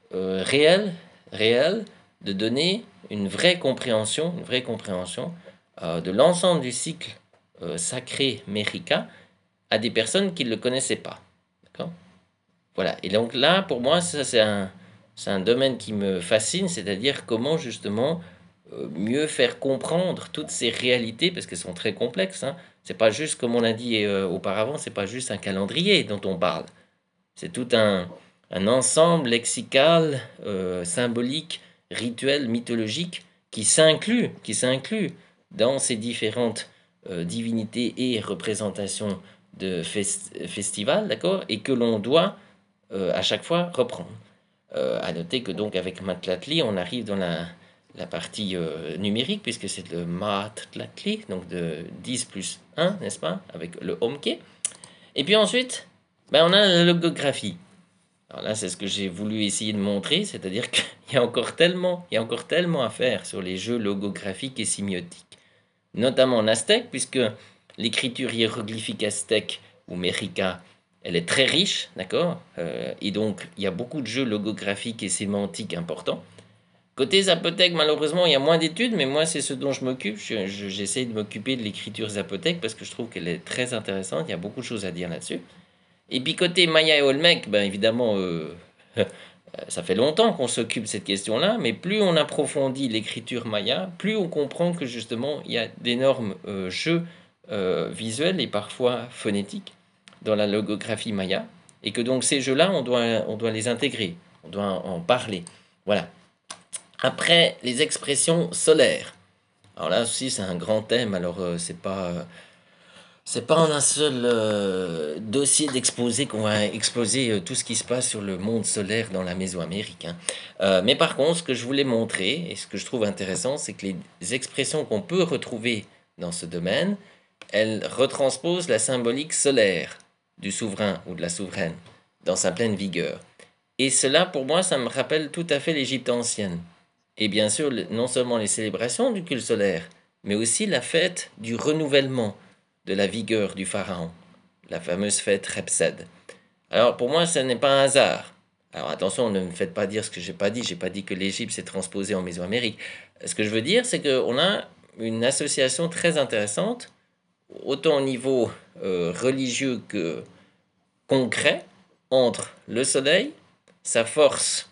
réel de donner une vraie compréhension de l'ensemble du cycle sacré Mérica à des personnes qui ne le connaissaient pas. D'accord? Voilà. Et donc là, pour moi, ça c'est un domaine qui me fascine, c'est-à-dire comment justement mieux faire comprendre toutes ces réalités, parce qu'elles sont très complexes. Hein. C'est pas juste, comme on a dit auparavant, c'est pas juste un calendrier dont on parle. C'est tout un ensemble lexical, symbolique, rituel, mythologique qui s'inclut dans ces différentes divinités et représentations de festivals, d'accord, et que l'on doit à chaque fois reprendre. À noter que donc avec Matlatli, on arrive dans la partie numérique, puisque c'est le Matlatli, donc de 10 plus 1, n'est-ce pas, avec le Omke. Et puis ensuite, ben, on a la logographie. Alors là, c'est ce que j'ai voulu essayer de montrer, c'est-à-dire qu'il y a encore tellement à faire sur les jeux logographiques et sémiotiques, notamment en aztèque, puisque l'écriture hiéroglyphique aztèque ou mérica, elle est très riche, d'accord, et donc il y a beaucoup de jeux logographiques et sémantiques importants. Côté zapotèque, malheureusement, il y a moins d'études, mais moi, c'est ce dont je m'occupe. J'essaie de m'occuper de l'écriture zapotèque parce que je trouve qu'elle est très intéressante. Il y a beaucoup de choses à dire là-dessus. Et puis côté Maya et Olmec, ben évidemment, ça fait longtemps qu'on s'occupe de cette question-là, mais plus on approfondit l'écriture maya, plus on comprend que justement il y a d'énormes jeux visuels et parfois phonétiques dans la logographie maya, et que donc ces jeux-là, on doit les intégrer, on doit en parler. Voilà. Après, les expressions solaires. Alors là aussi, c'est un grand thème, alors c'est pas en un seul dossier d'exposé qu'on va exposer tout ce qui se passe sur le monde solaire dans la Mésoamérique. Hein. Mais par contre, ce que je voulais montrer, et ce que je trouve intéressant, c'est que les expressions qu'on peut retrouver dans ce domaine, elles retransposent la symbolique solaire du souverain ou de la souveraine dans sa pleine vigueur. Et cela, pour moi, ça me rappelle tout à fait l'Égypte ancienne. Et bien sûr, non seulement les célébrations du culte solaire, mais aussi la fête du renouvellement de la vigueur du pharaon, la fameuse fête Repsed. Alors pour moi, ce n'est pas un hasard. Alors attention, ne me faites pas dire ce que j'ai pas dit. J'ai pas dit que l'Égypte s'est transposée en Mésoamérique. Ce que je veux dire, c'est qu'on a une association très intéressante, autant au niveau religieux que concret, entre le soleil, sa force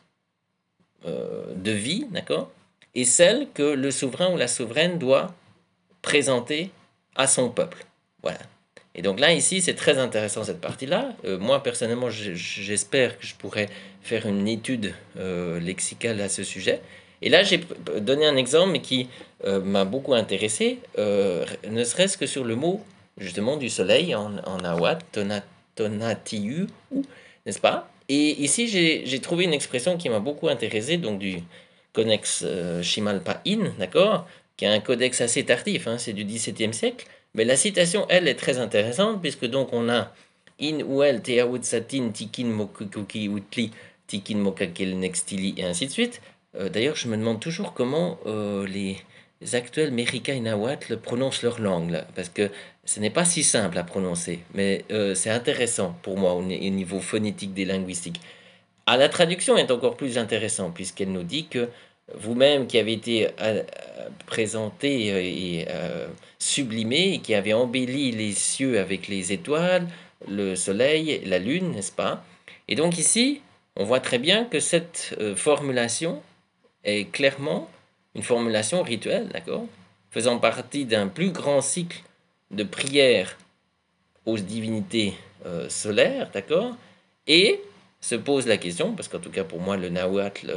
de vie, d'accord, et celle que le souverain ou la souveraine doit présenter à son peuple. Voilà. Et donc là, ici, c'est très intéressant cette partie-là. Moi, personnellement, j'espère que je pourrais faire une étude lexicale à ce sujet. Et là, j'ai donné un exemple mais qui m'a beaucoup intéressé, ne serait-ce que sur le mot, justement, du soleil en nahuatl, tonatiu, n'est-ce pas? Et ici, j'ai trouvé une expression qui m'a beaucoup intéressé, donc du codex Chimalpa-In, d'accord? Qui a un codex assez tardif, hein, c'est du XVIIe siècle. Mais la citation, elle, est très intéressante, puisque donc on a in uel teawutsatin tikin mokukuki utli tikin mokakel nextili et ainsi de suite. D'ailleurs, je me demande toujours comment les actuels Mérica et Nahuatl prononcent leur langue, là, parce que ce n'est pas si simple à prononcer, mais c'est intéressant pour moi au niveau phonétique des linguistiques. La traduction est encore plus intéressante, puisqu'elle nous dit que vous-même qui avez été présenté et sublimé, et qui avez embelli les cieux avec les étoiles, le soleil, la lune, n'est-ce pas? Et donc ici, on voit très bien que cette formulation est clairement une formulation rituelle, d'accord, faisant partie d'un plus grand cycle de prières aux divinités solaires, d'accord, et se pose la question, parce qu'en tout cas pour moi le nahuatl,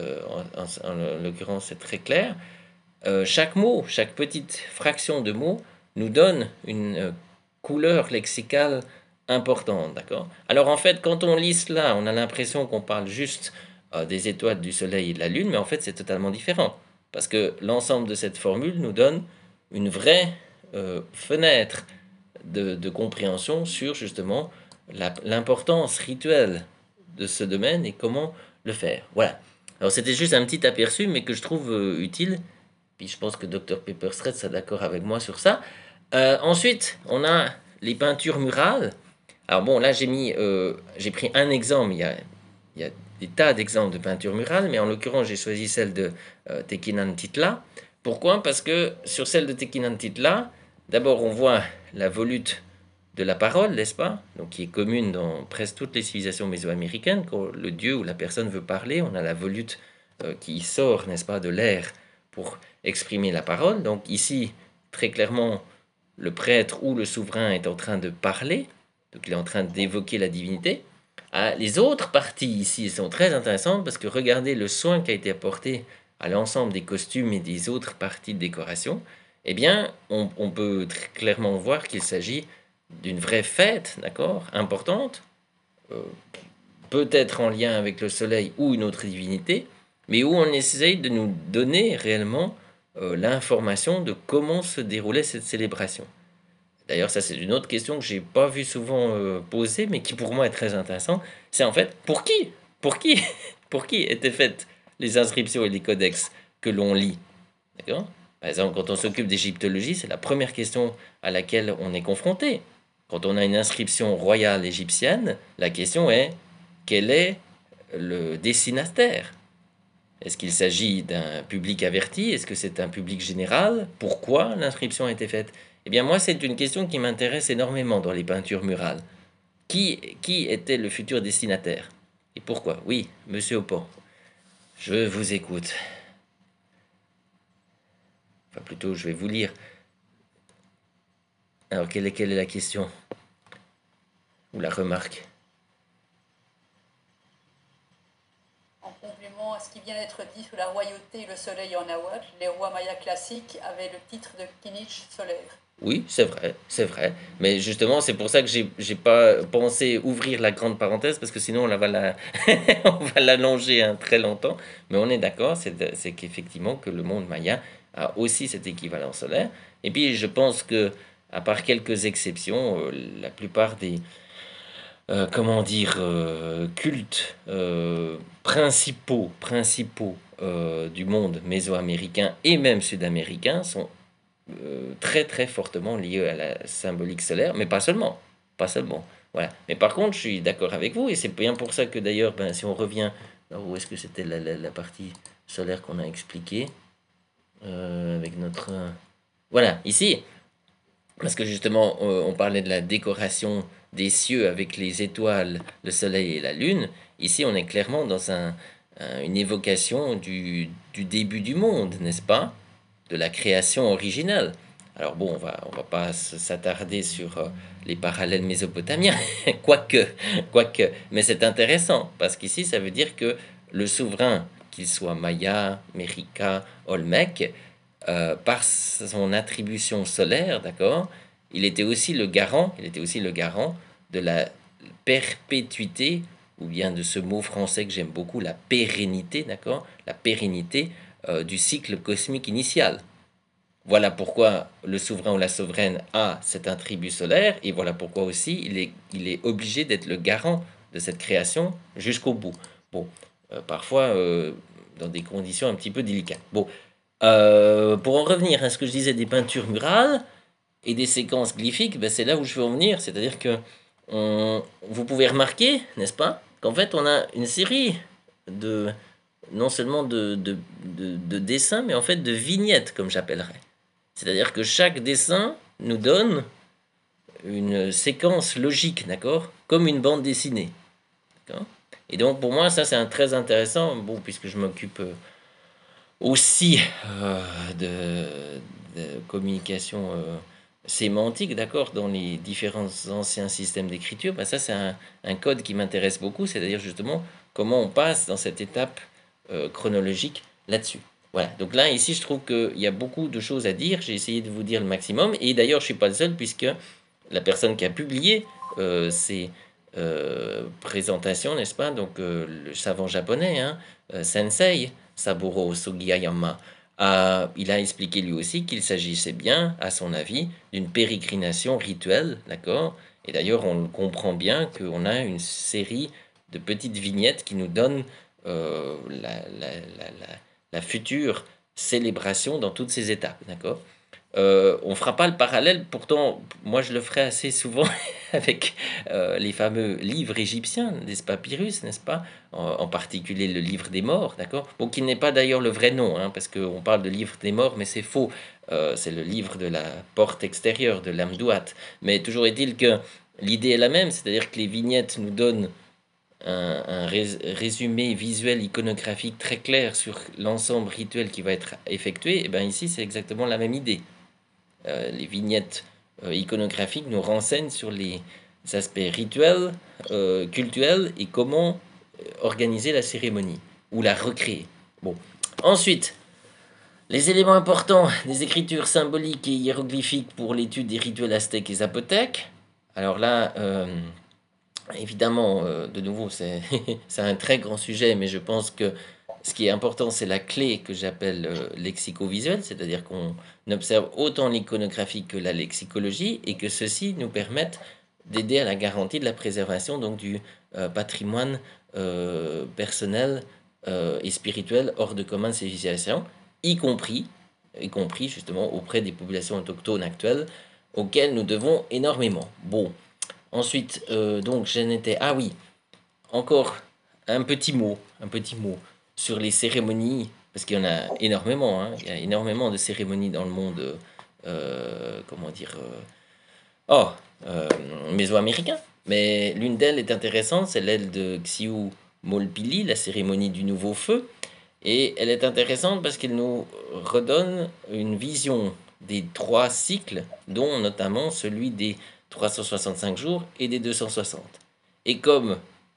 en l'occurrence c'est très clair, chaque mot, chaque petite fraction de mot nous donne une couleur lexicale importante, d'accord. Alors en fait, quand on lit cela, on a l'impression qu'on parle juste des étoiles, du soleil et de la lune, mais en fait c'est totalement différent, parce que l'ensemble de cette formule nous donne une vraie fenêtre de compréhension sur justement l'importance rituelle de ce domaine et comment le faire. Voilà. Alors c'était juste un petit aperçu, mais que je trouve utile. Puis je pense que Dr Pepper Strait sera d'accord avec moi sur ça. Ensuite, on a les peintures murales. Alors bon, là j'ai pris un exemple. Il y a des tas d'exemples de peintures murales, mais en l'occurrence j'ai choisi celle de Tequinantitlan. Pourquoi? Parce que sur celle de Tequinantitlan, d'abord on voit la volute de la parole, n'est-ce pas? Donc qui est commune dans presque toutes les civilisations mésoaméricaines. Quand le dieu ou la personne veut parler, on a la volute qui sort, n'est-ce pas, de l'air pour exprimer la parole. Donc ici, très clairement, le prêtre ou le souverain est en train de parler, donc il est en train d'évoquer la divinité. Ah, les autres parties ici sont très intéressantes parce que regardez le soin qui a été apporté à l'ensemble des costumes et des autres parties de décoration. Eh bien, on peut très clairement voir qu'il s'agit d'une vraie fête, d'accord, importante, euh, peut-être en lien avec le soleil ou une autre divinité, mais où on essaye de nous donner réellement l'information de comment se déroulait cette célébration. D'ailleurs, ça c'est une autre question que j'ai pas vu souvent posée, mais qui pour moi est très intéressante. C'est en fait pour qui, pour qui, pour qui étaient faites les inscriptions et les codex que l'on lit. D'accord. Par exemple, quand on s'occupe d'égyptologie, c'est la première question à laquelle on est confronté. Quand on a une inscription royale égyptienne, la question est quel est le destinataire? Est-ce qu'il s'agit d'un public averti? Est-ce que c'est un public général? Pourquoi l'inscription a été faite? Eh bien, moi, c'est une question qui m'intéresse énormément dans les peintures murales. Qui était le futur destinataire? Et pourquoi? Oui, monsieur Opan, je vous écoute. Enfin, plutôt, je vais vous lire. Alors, quelle est la question? Ou la remarque? En complément à ce qui vient d'être dit sur la royauté et le soleil en nahuatl, les rois mayas classiques avaient le titre de Kinich solaire. Oui, c'est vrai, c'est vrai. Mais justement, c'est pour ça que j'ai pas pensé ouvrir la grande parenthèse, parce que sinon on va l'allonger très longtemps. Mais on est d'accord, c'est qu'effectivement que le monde maya a aussi cet équivalent solaire. Et puis je pense que, à part quelques exceptions, la plupart des, comment dire, cultes principaux du monde mésoaméricain et même sud-américain sont très très fortement lié à la symbolique solaire, mais pas seulement, pas seulement. Voilà. Mais par contre, je suis d'accord avec vous, et c'est bien pour ça que d'ailleurs, ben, si on revient, alors où est-ce que c'était la partie solaire qu'on a expliquée avec notre... voilà, ici, parce que justement, on parlait de la décoration des cieux avec les étoiles, le soleil et la lune. Ici, on est clairement dans une évocation du début du monde, n'est-ce pas? De la création originale. Alors bon, on va pas s'attarder sur les parallèles mésopotamiens, quoique, quoique. Mais c'est intéressant, parce qu'ici, ça veut dire que le souverain, qu'il soit Maya, Mexica, Olmec, par son attribution solaire, d'accord, il était aussi le garant de la perpétuité, ou bien de ce mot français que j'aime beaucoup, la pérennité, d'accord, la pérennité du cycle cosmique initial. Voilà pourquoi le souverain ou la souveraine a cet attribut solaire, et voilà pourquoi aussi il est obligé d'être le garant de cette création jusqu'au bout. Bon, parfois dans des conditions un petit peu délicates. Bon, pour en revenir à ce que je disais des peintures murales et des séquences glyphiques, ben c'est là où je veux en venir, c'est-à-dire que vous pouvez remarquer, n'est-ce pas, qu'en fait on a une série de non seulement de dessins, mais en fait de vignettes, comme j'appellerais. C'est-à-dire que chaque dessin nous donne une séquence logique, d'accord? Comme une bande dessinée. D'accord. Et donc pour moi, ça c'est un très intéressant, bon, puisque je m'occupe aussi de communication sémantique, d'accord, dans les différents anciens systèmes d'écriture. Ben ça, c'est un code qui m'intéresse beaucoup, c'est-à-dire justement comment on passe dans cette étape chronologique là-dessus. Voilà, donc là, ici, je trouve qu'il y a beaucoup de choses à dire. J'ai essayé de vous dire le maximum. Et d'ailleurs, je ne suis pas le seul, puisque la personne qui a publié ces présentations, n'est-ce pas? Donc, le savant japonais, hein, Sensei Saburo Sugiyama, il a expliqué lui aussi qu'il s'agissait bien, à son avis, d'une pérégrination rituelle, d'accord? Et d'ailleurs, on comprend bien qu'on a une série de petites vignettes qui nous donnent la future célébration dans toutes ces étapes, d'accord? On ne fera pas le parallèle, pourtant, moi je le ferai assez souvent avec les fameux livres égyptiens, des papyrus, n'est-ce pas? En particulier le livre des morts, d'accord? Bon, qui n'est pas d'ailleurs le vrai nom, hein, parce qu'on parle de livre des morts, mais c'est faux. C'est le livre de la porte extérieure, de l'Amdouat. Mais toujours est-il que l'idée est la même, c'est-à-dire que les vignettes nous donnent un résumé visuel iconographique très clair sur l'ensemble rituel qui va être effectué. Et bien ici, c'est exactement la même idée. Les vignettes iconographiques nous renseignent sur les aspects rituels, cultuels et comment organiser la cérémonie ou la recréer. Bon. Ensuite, les éléments importants des écritures symboliques et hiéroglyphiques pour l'étude des rituels aztèques et zapotèques. Alors là, évidemment, de nouveau, c'est un très grand sujet, mais je pense que ce qui est important, c'est la clé que j'appelle lexicovisuelle, c'est-à-dire qu'on observe autant l'iconographie que la lexicologie, et que ceci nous permette d'aider à la garantie de la préservation donc du patrimoine personnel et spirituel hors de commun de civilisation, y compris justement auprès des populations autochtones actuelles, auxquelles nous devons énormément. Bon. Ensuite, donc j'en étais. Ah oui, encore un petit mot sur les cérémonies, parce qu'il y en a énormément, hein, il y a énormément de cérémonies dans le monde, comment dire, oh, mésoaméricain. Mais l'une d'elles est intéressante, c'est l'aile de Xiu Molpili, la cérémonie du nouveau feu. Et elle est intéressante parce qu'elle nous redonne une vision des 3 cycles, dont notamment celui des 365 jours et des 260. Et comme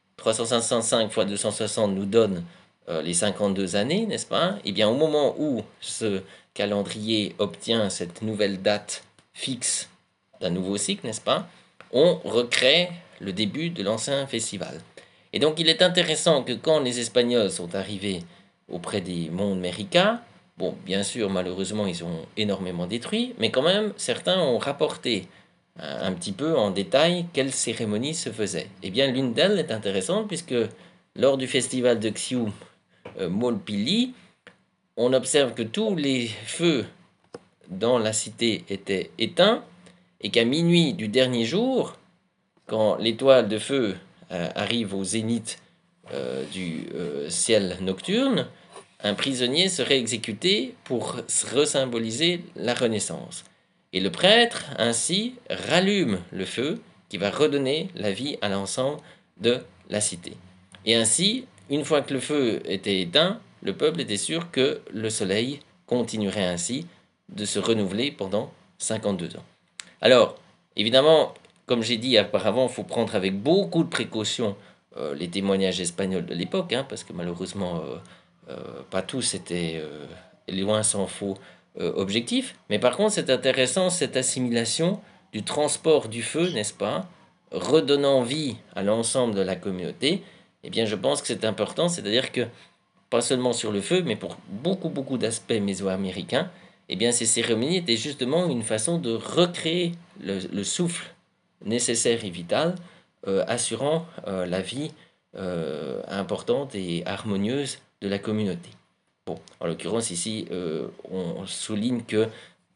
365 fois 260 nous donne les 52 années, n'est-ce pas? Eh bien, au moment où ce calendrier obtient cette nouvelle date fixe d'un nouveau cycle, n'est-ce pas? On recrée le début de l'ancien festival. Et donc, il est intéressant que quand les Espagnols sont arrivés auprès des mondes Mérica, bon, bien sûr, malheureusement, ils ont énormément détruit, mais quand même, certains ont rapporté un petit peu en détail quelle cérémonie se faisait. Eh bien, l'une d'elles est intéressante puisque lors du festival de Xiu Molpili, on observe que tous les feux dans la cité étaient éteints et qu'à minuit du dernier jour, quand l'étoile de feu arrive au zénith du ciel nocturne, un prisonnier serait exécuté pour resymboliser la renaissance. Et le prêtre, ainsi, rallume le feu qui va redonner la vie à l'ensemble de la cité. Et ainsi, une fois que le feu était éteint, le peuple était sûr que le soleil continuerait ainsi de se renouveler pendant 52 ans. Alors, évidemment, comme j'ai dit auparavant, il faut prendre avec beaucoup de précaution les témoignages espagnols de l'époque, hein, parce que malheureusement, pas tous étaient loin s'en faut objectifs. Mais par contre, c'est intéressant cette assimilation du transport du feu, n'est-ce pas, redonnant vie à l'ensemble de la communauté. Eh bien, je pense que c'est important, c'est-à-dire que pas seulement sur le feu, mais pour beaucoup d'aspects mésoaméricains, eh bien, ces cérémonies étaient justement une façon de recréer le souffle nécessaire et vital, assurant la vie importante et harmonieuse de la communauté. Bon, en l'occurrence ici, on souligne que,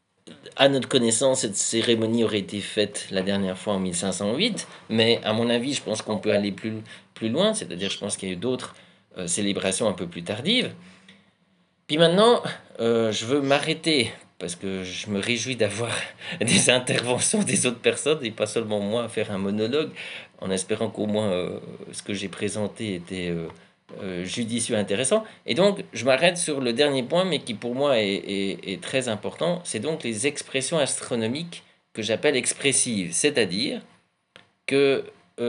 à notre connaissance, cette cérémonie aurait été faite la dernière fois en 1508, mais à mon avis, je pense qu'on peut aller plus loin, c'est-à-dire je pense qu'il y a eu d'autres célébrations un peu plus tardives. Puis maintenant, je veux m'arrêter parce que je me réjouis d'avoir des interventions des autres personnes et pas seulement moi à faire un monologue, en espérant qu'au moins ce que j'ai présenté était judicieux, intéressant. Et donc, je m'arrête sur le dernier point, mais qui pour moi est très important, c'est donc les expressions astronomiques que j'appelle expressives, c'est-à-dire que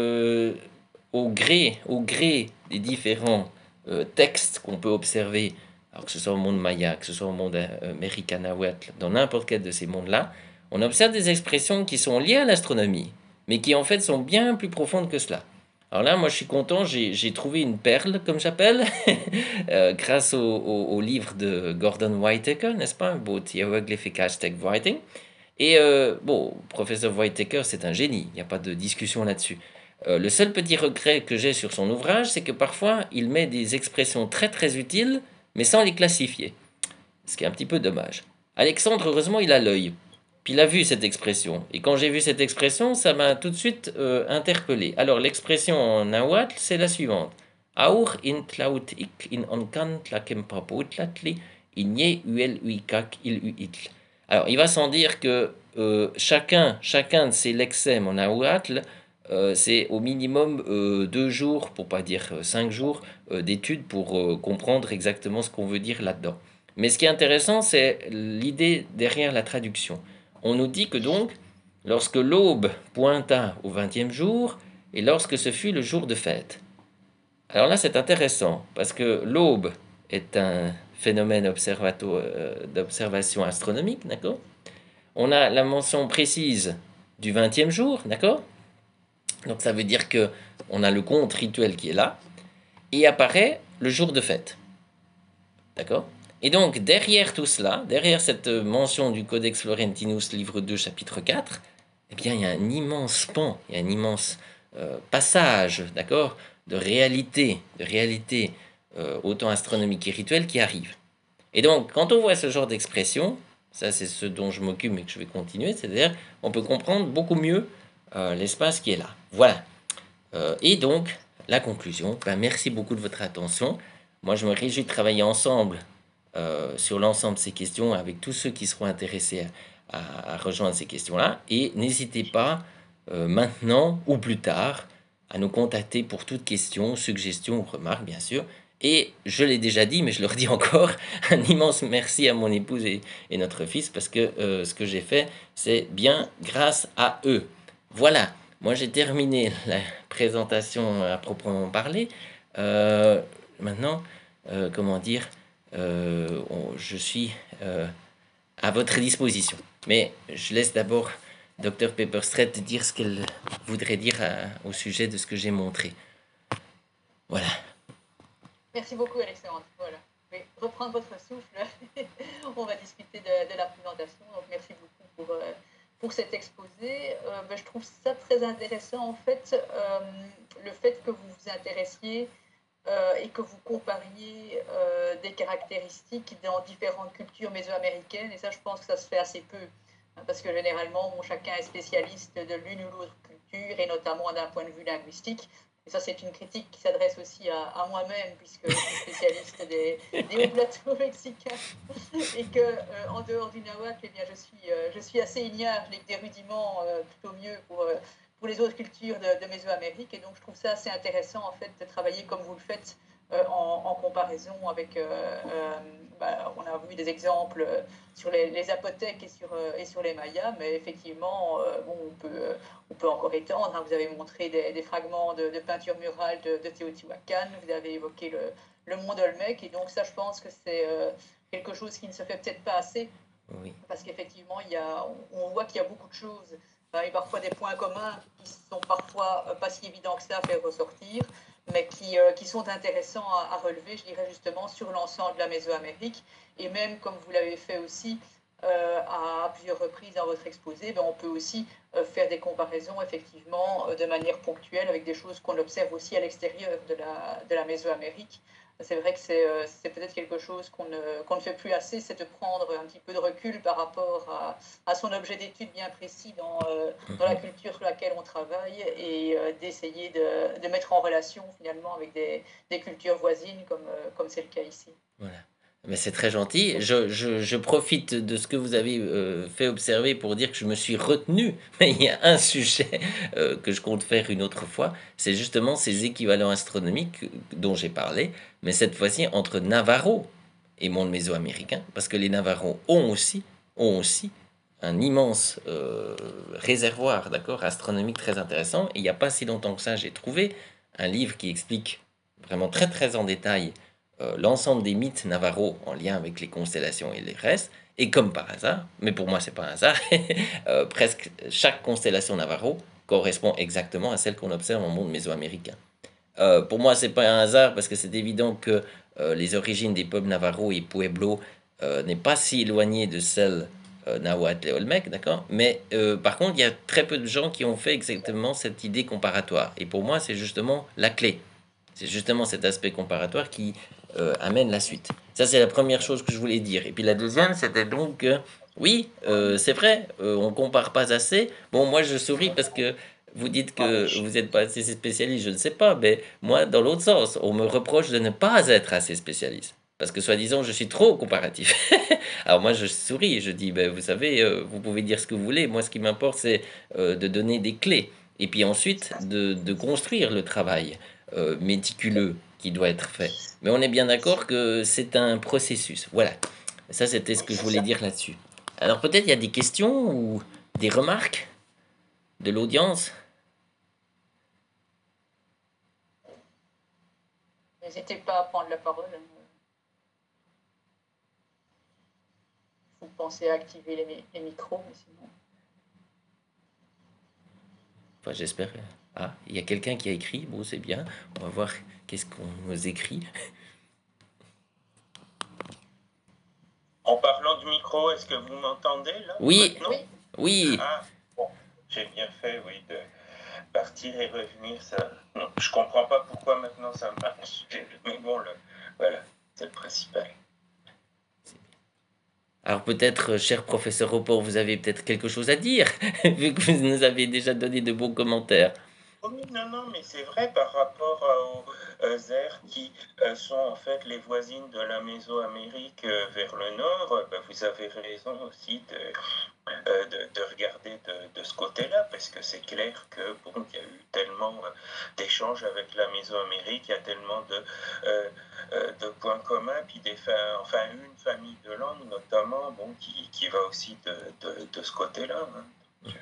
au gré des différents textes qu'on peut observer, alors que ce soit au monde maya, que ce soit au monde Americanahuatl, dans n'importe quel de ces mondes-là, on observe des expressions qui sont liées à l'astronomie, mais qui en fait sont bien plus profondes que cela. Alors là, moi je suis content, j'ai trouvé une perle, comme j'appelle, grâce au livre de Gordon Whitaker, n'est-ce pas, Both Hieroglyphic Aztec Writing. Et bon, professeur Whitaker, c'est un génie, il n'y a pas de discussion là-dessus. Le seul petit regret que j'ai sur son ouvrage, c'est que parfois il met des expressions très très utiles, mais sans les classifier, ce qui est un petit peu dommage. Alexandre, heureusement, il a l'œil. Puis il a vu cette expression. Et quand j'ai vu cette expression, ça m'a tout de suite interpellé. Alors l'expression en nahuatl, c'est la suivante. Aur in tlaut ik in onkan tlakempapotlatli inye uel uikak il uitl. Alors il va sans dire que chacun de ces lexèmes en nahuatl, c'est au minimum 2 jours, pour pas dire 5 jours, d'études pour comprendre exactement ce qu'on veut dire là-dedans. Mais ce qui est intéressant, c'est l'idée derrière la traduction. On nous dit que donc, lorsque l'aube pointa au 20e jour, et lorsque ce fut le jour de fête. Alors là, c'est intéressant, parce que l'aube est un phénomène d'observation astronomique, d'accord? On a la mention précise du 20e jour, d'accord? Donc ça veut dire que on a le compte rituel qui est là, et apparaît le jour de fête. D'accord? Et donc, derrière tout cela, derrière cette mention du Codex Florentinus, livre 2, chapitre 4, eh bien, il y a un immense pan, il y a un immense passage, d'accord, de réalité autant astronomique et rituelle qui arrive. Et donc, quand on voit ce genre d'expression, ça c'est ce dont je m'occupe et que je vais continuer, c'est-à-dire on peut comprendre beaucoup mieux l'espace qui est là. Voilà. Et donc, la conclusion, ben, merci beaucoup de votre attention. Moi, je me réjouis de travailler ensemble sur l'ensemble de ces questions avec tous ceux qui seront intéressés à rejoindre ces questions-là. Et n'hésitez pas, maintenant ou plus tard, à nous contacter pour toute question, suggestion ou remarque, bien sûr. Et je l'ai déjà dit, mais je le redis encore, un immense merci à mon épouse et notre fils, parce que ce que j'ai fait, c'est bien grâce à eux. Voilà, moi j'ai terminé la présentation à proprement parler. Maintenant, comment dire, je suis à votre disposition. Mais je laisse d'abord Dr Pepperstreet dire ce qu'elle voudrait dire au sujet de ce que j'ai montré. Voilà. Merci beaucoup, Alexandre. Voilà. Je vais reprendre votre souffle. On va discuter de la présentation. Donc, merci beaucoup pour cet exposé. Je trouve ça très intéressant, en fait, le fait que vous vous intéressiez et que vous compariez des caractéristiques dans différentes cultures mésoaméricaines. Et ça, je pense que ça se fait assez peu. Parce que généralement, chacun est spécialiste de l'une ou l'autre culture, et notamment d'un point de vue linguistique. Et ça, c'est une critique qui s'adresse aussi à moi-même, puisque je suis spécialiste des hauts plateaux mexicains. Et qu'en dehors du nahuatl, eh bien, je suis assez ignare. Je n'ai que des rudiments plutôt mieux pour les autres cultures de Mésoamérique. Et donc, je trouve ça assez intéressant, en fait, de travailler comme vous le faites en comparaison avec... on a vu des exemples sur les Zapotèques et sur les Mayas, mais effectivement, on peut encore étendre. Hein. Vous avez montré des fragments de peinture murale de Teotihuacan, vous avez évoqué le mont Olmec, et donc ça, je pense que c'est quelque chose qui ne se fait peut-être pas assez, Oui. parce qu'effectivement, on voit qu'il y a beaucoup de choses, et parfois des points communs qui sont parfois pas si évidents que ça à faire ressortir, mais qui sont intéressants à relever, je dirais justement, sur l'ensemble de la Mésoamérique. Et même, comme vous l'avez fait aussi à plusieurs reprises dans votre exposé, on peut aussi faire des comparaisons, effectivement, de manière ponctuelle avec des choses qu'on observe aussi à l'extérieur de la Mésoamérique. C'est vrai que c'est peut-être quelque chose qu'on ne fait plus assez, c'est de prendre un petit peu de recul par rapport à son objet d'étude bien précis dans la culture sur laquelle on travaille, et d'essayer de mettre en relation finalement avec des cultures voisines, comme c'est le cas ici. Voilà. Mais c'est très gentil. Je profite de ce que vous avez fait observer pour dire que je me suis retenu. Mais il y a un sujet que je compte faire une autre fois. C'est justement ces équivalents astronomiques dont j'ai parlé, mais cette fois-ci entre Navarro et monde mésoaméricain, parce que les Navarros ont aussi un immense réservoir, d'accord, astronomique très intéressant. Et il n'y a pas si longtemps que ça, j'ai trouvé un livre qui explique vraiment très très en détail l'ensemble des mythes navarros en lien avec les constellations et les restes. Et comme par hasard, mais pour moi c'est pas un hasard, presque chaque constellation navarro correspond exactement à celle qu'on observe en monde mésoaméricain. Pour moi c'est pas un hasard parce que c'est évident que les origines des peuples navarros et pueblo n'est pas si éloignée de celle nahuatl et olmec, d'accord. Mais par contre, il y a très peu de gens qui ont fait exactement cette idée comparatoire. Et pour moi, c'est justement la clé. C'est justement cet aspect comparatoire qui amène la suite. Ça, c'est la première chose que je voulais dire. Et puis la deuxième, c'était donc que, oui, c'est vrai, on compare pas assez. Bon, moi, je souris parce que vous dites que vous n'êtes pas assez spécialiste, je ne sais pas, mais moi, dans l'autre sens, on me reproche de ne pas être assez spécialiste. Parce que soi-disant, je suis trop comparatif. Alors moi, je souris et je dis, ben, vous savez, vous pouvez dire ce que vous voulez. Moi, ce qui m'importe, c'est de donner des clés. Et puis ensuite, de construire le travail méticuleux qui doit être fait. Mais on est bien d'accord que c'est un processus. Voilà. Ça, c'était ce Oui, que je c'est voulais ça. dire là-dessus. Alors peut-être il y a des questions ou des remarques de l'audience. N'hésitez pas à prendre la parole. Vous pensez à activer les micros, mais sinon. Enfin, j'espère. Ah, il y a quelqu'un qui a écrit. Bon, c'est bien. On va voir qu'est-ce qu'on nous écrit. En parlant du micro, est-ce que vous m'entendez là Oui, maintenant? Oui. oui. Ah, bon, j'ai bien fait, oui, de partir et revenir. Ça, non, je comprends pas pourquoi maintenant ça marche. Mais bon, voilà, c'est le principal. Alors peut-être, cher professeur Report, vous avez peut-être quelque chose à dire, vu que vous nous avez déjà donné de bons commentaires. Oui, non, non, mais c'est vrai par rapport aux aires qui sont en fait les voisines de la Mésoamérique vers le nord, ben, vous avez raison aussi de regarder de ce côté-là, parce que c'est clair que bon, il y a eu tellement d'échanges avec la Mésoamérique, il y a tellement de points communs, puis enfin une famille de langues notamment, bon, qui va aussi de ce côté-là. Hein.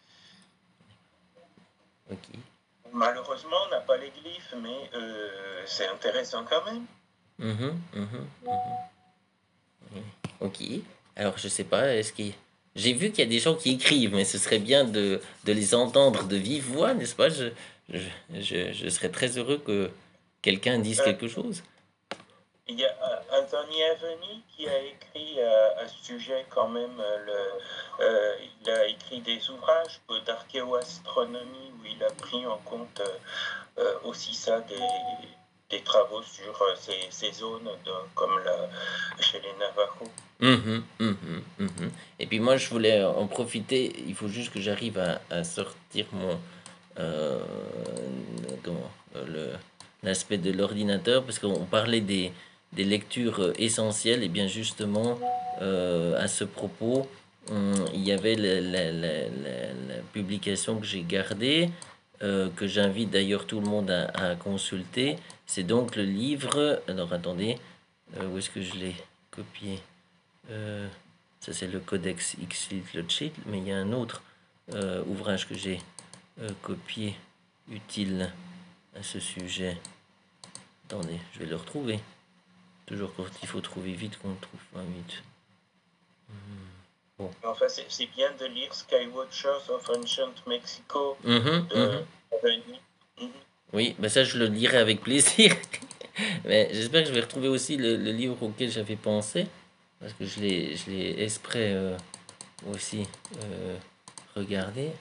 Ok. Malheureusement, on n'a pas les glyphes, mais c'est intéressant quand même. Mhm, mhm, mhm. Ok. Alors je sais pas, est-ce qu'il... J'ai vu qu'il y a des gens qui écrivent, mais ce serait bien de les entendre de vive voix, n'est-ce pas? Je, je serais très heureux que quelqu'un dise Euh, quelque chose. Il y a Anthony Aveni qui a écrit à ce sujet quand même. Il a écrit des ouvrages d'archéoastronomie où il a pris en compte aussi ça, des travaux sur ces zones comme chez les Navajos. Mhm, mhm, mhm. Et puis moi, je voulais en profiter. Il faut juste que j'arrive à sortir mon euh, comment l'aspect de l'ordinateur parce qu'on parlait des lectures essentielles et bien justement à ce propos, il y avait la publication que j'ai gardée que j'invite d'ailleurs tout le monde à consulter. C'est donc le livre. Alors attendez, où est-ce que je l'ai copié? Euh, Ça, c'est le Codex Ixtlilxochitl, mais il y a un autre ouvrage que j'ai copié utile à ce sujet. Attendez, je vais le retrouver. Toujours quand il faut trouver vite qu'on le trouve pas vite. Bon. Enfin, c'est bien de lire Skywatchers of Ancient Mexico Mhm, de mhm. Aveni. Mhm. Oui, ben ça, je le lirai avec plaisir. Mais j'espère que je vais retrouver aussi le livre auquel j'avais pensé. Parce que je l'ai exprès aussi regardé.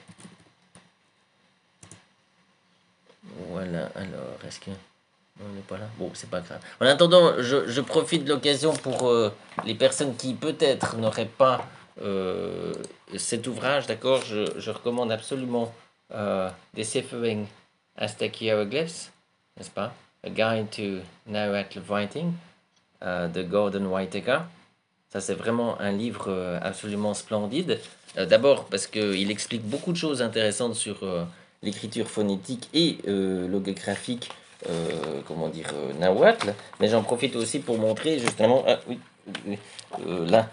Voilà, alors, est-ce que... On n'est pas là. Bon, c'est pas grave. En attendant, je profite de l'occasion pour les personnes qui peut-être n'auraient pas cet ouvrage, d'accord, je recommande absolument Deciphering Aztec Hieroglyphs, n'est-ce pas? A Guide to Nahuatl Writing. de Gordon Whitaker. Ça, c'est vraiment un livre absolument splendide. D'abord parce qu'il explique beaucoup de choses intéressantes sur l'écriture phonétique et logographique, nahuatl. Mais j'en profite aussi pour montrer justement, là,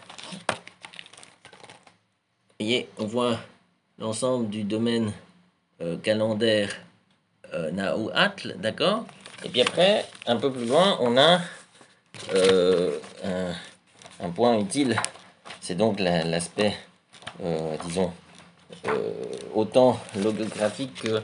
vous voyez, on voit l'ensemble du domaine calendaire nahuatl, d'accord? Et puis après, un peu plus loin, on a un point utile, c'est donc l'aspect, disons, autant logographique que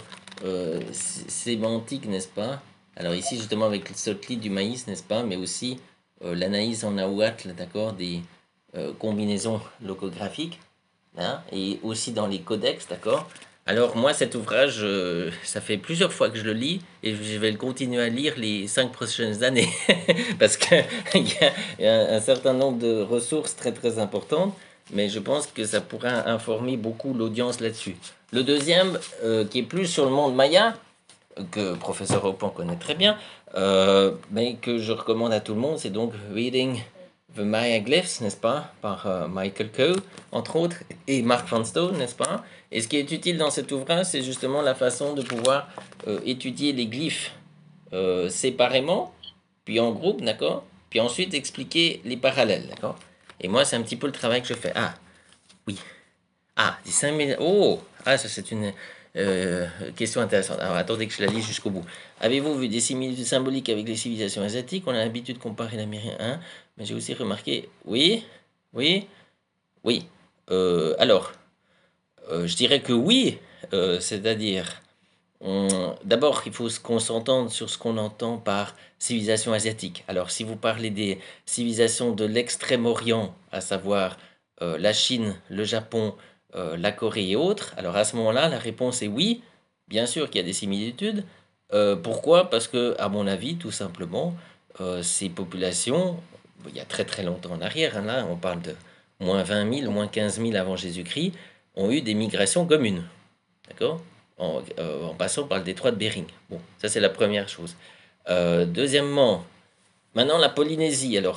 sémantique, n'est-ce pas? Alors ici, justement, avec le sotli du maïs, n'est-ce pas? Mais aussi l'analyse en nahuatl, d'accord? Des combinaisons logographiques, hein? Et aussi dans les codex, d'accord? Alors moi, cet ouvrage, ça fait plusieurs fois que je le lis et je vais le continuer à lire les 5 prochaines années parce qu'il y a un certain nombre de ressources très très importantes, mais je pense que ça pourra informer beaucoup l'audience là-dessus. Le deuxième, qui est plus sur le monde maya, que professeur Opan connaît très bien, mais que je recommande à tout le monde, c'est donc Reading The Maya Glyphs, n'est-ce pas, par Michael Coe, entre autres, et Mark Van Stone, n'est-ce pas? Et ce qui est utile dans cet ouvrage, c'est justement la façon de pouvoir étudier les glyphes séparément, puis en groupe, d'accord? Puis ensuite expliquer les parallèles, d'accord? Et moi, c'est un petit peu le travail que je fais. Ah, oui. Ah, 5 000... Oh! Ah, ça, c'est une question intéressante. Alors, attendez que je la lise jusqu'au bout. Avez-vous vu des similitudes symboliques avec les civilisations asiatiques? On a l'habitude de comparer l'amérindien, hein? Mais j'ai aussi remarqué... Oui, oui, oui. Alors, je dirais que oui, c'est-à-dire... D'abord, il faut qu'on s'entende sur ce qu'on entend par civilisation asiatique. Alors, si vous parlez des civilisations de l'extrême-orient, à savoir la Chine, le Japon, la Corée et autres, alors à ce moment-là, la réponse est oui. Bien sûr qu'il y a des similitudes. Pourquoi? Parce que, à mon avis, tout simplement, ces populations, il y a très très longtemps en arrière, hein, là, on parle de moins 20 000, moins 15 000 avant Jésus-Christ, ont eu des migrations communes. D'accord? En passant par le détroit de Bering. Bon, ça c'est la première chose. Deuxièmement, maintenant la Polynésie. Alors,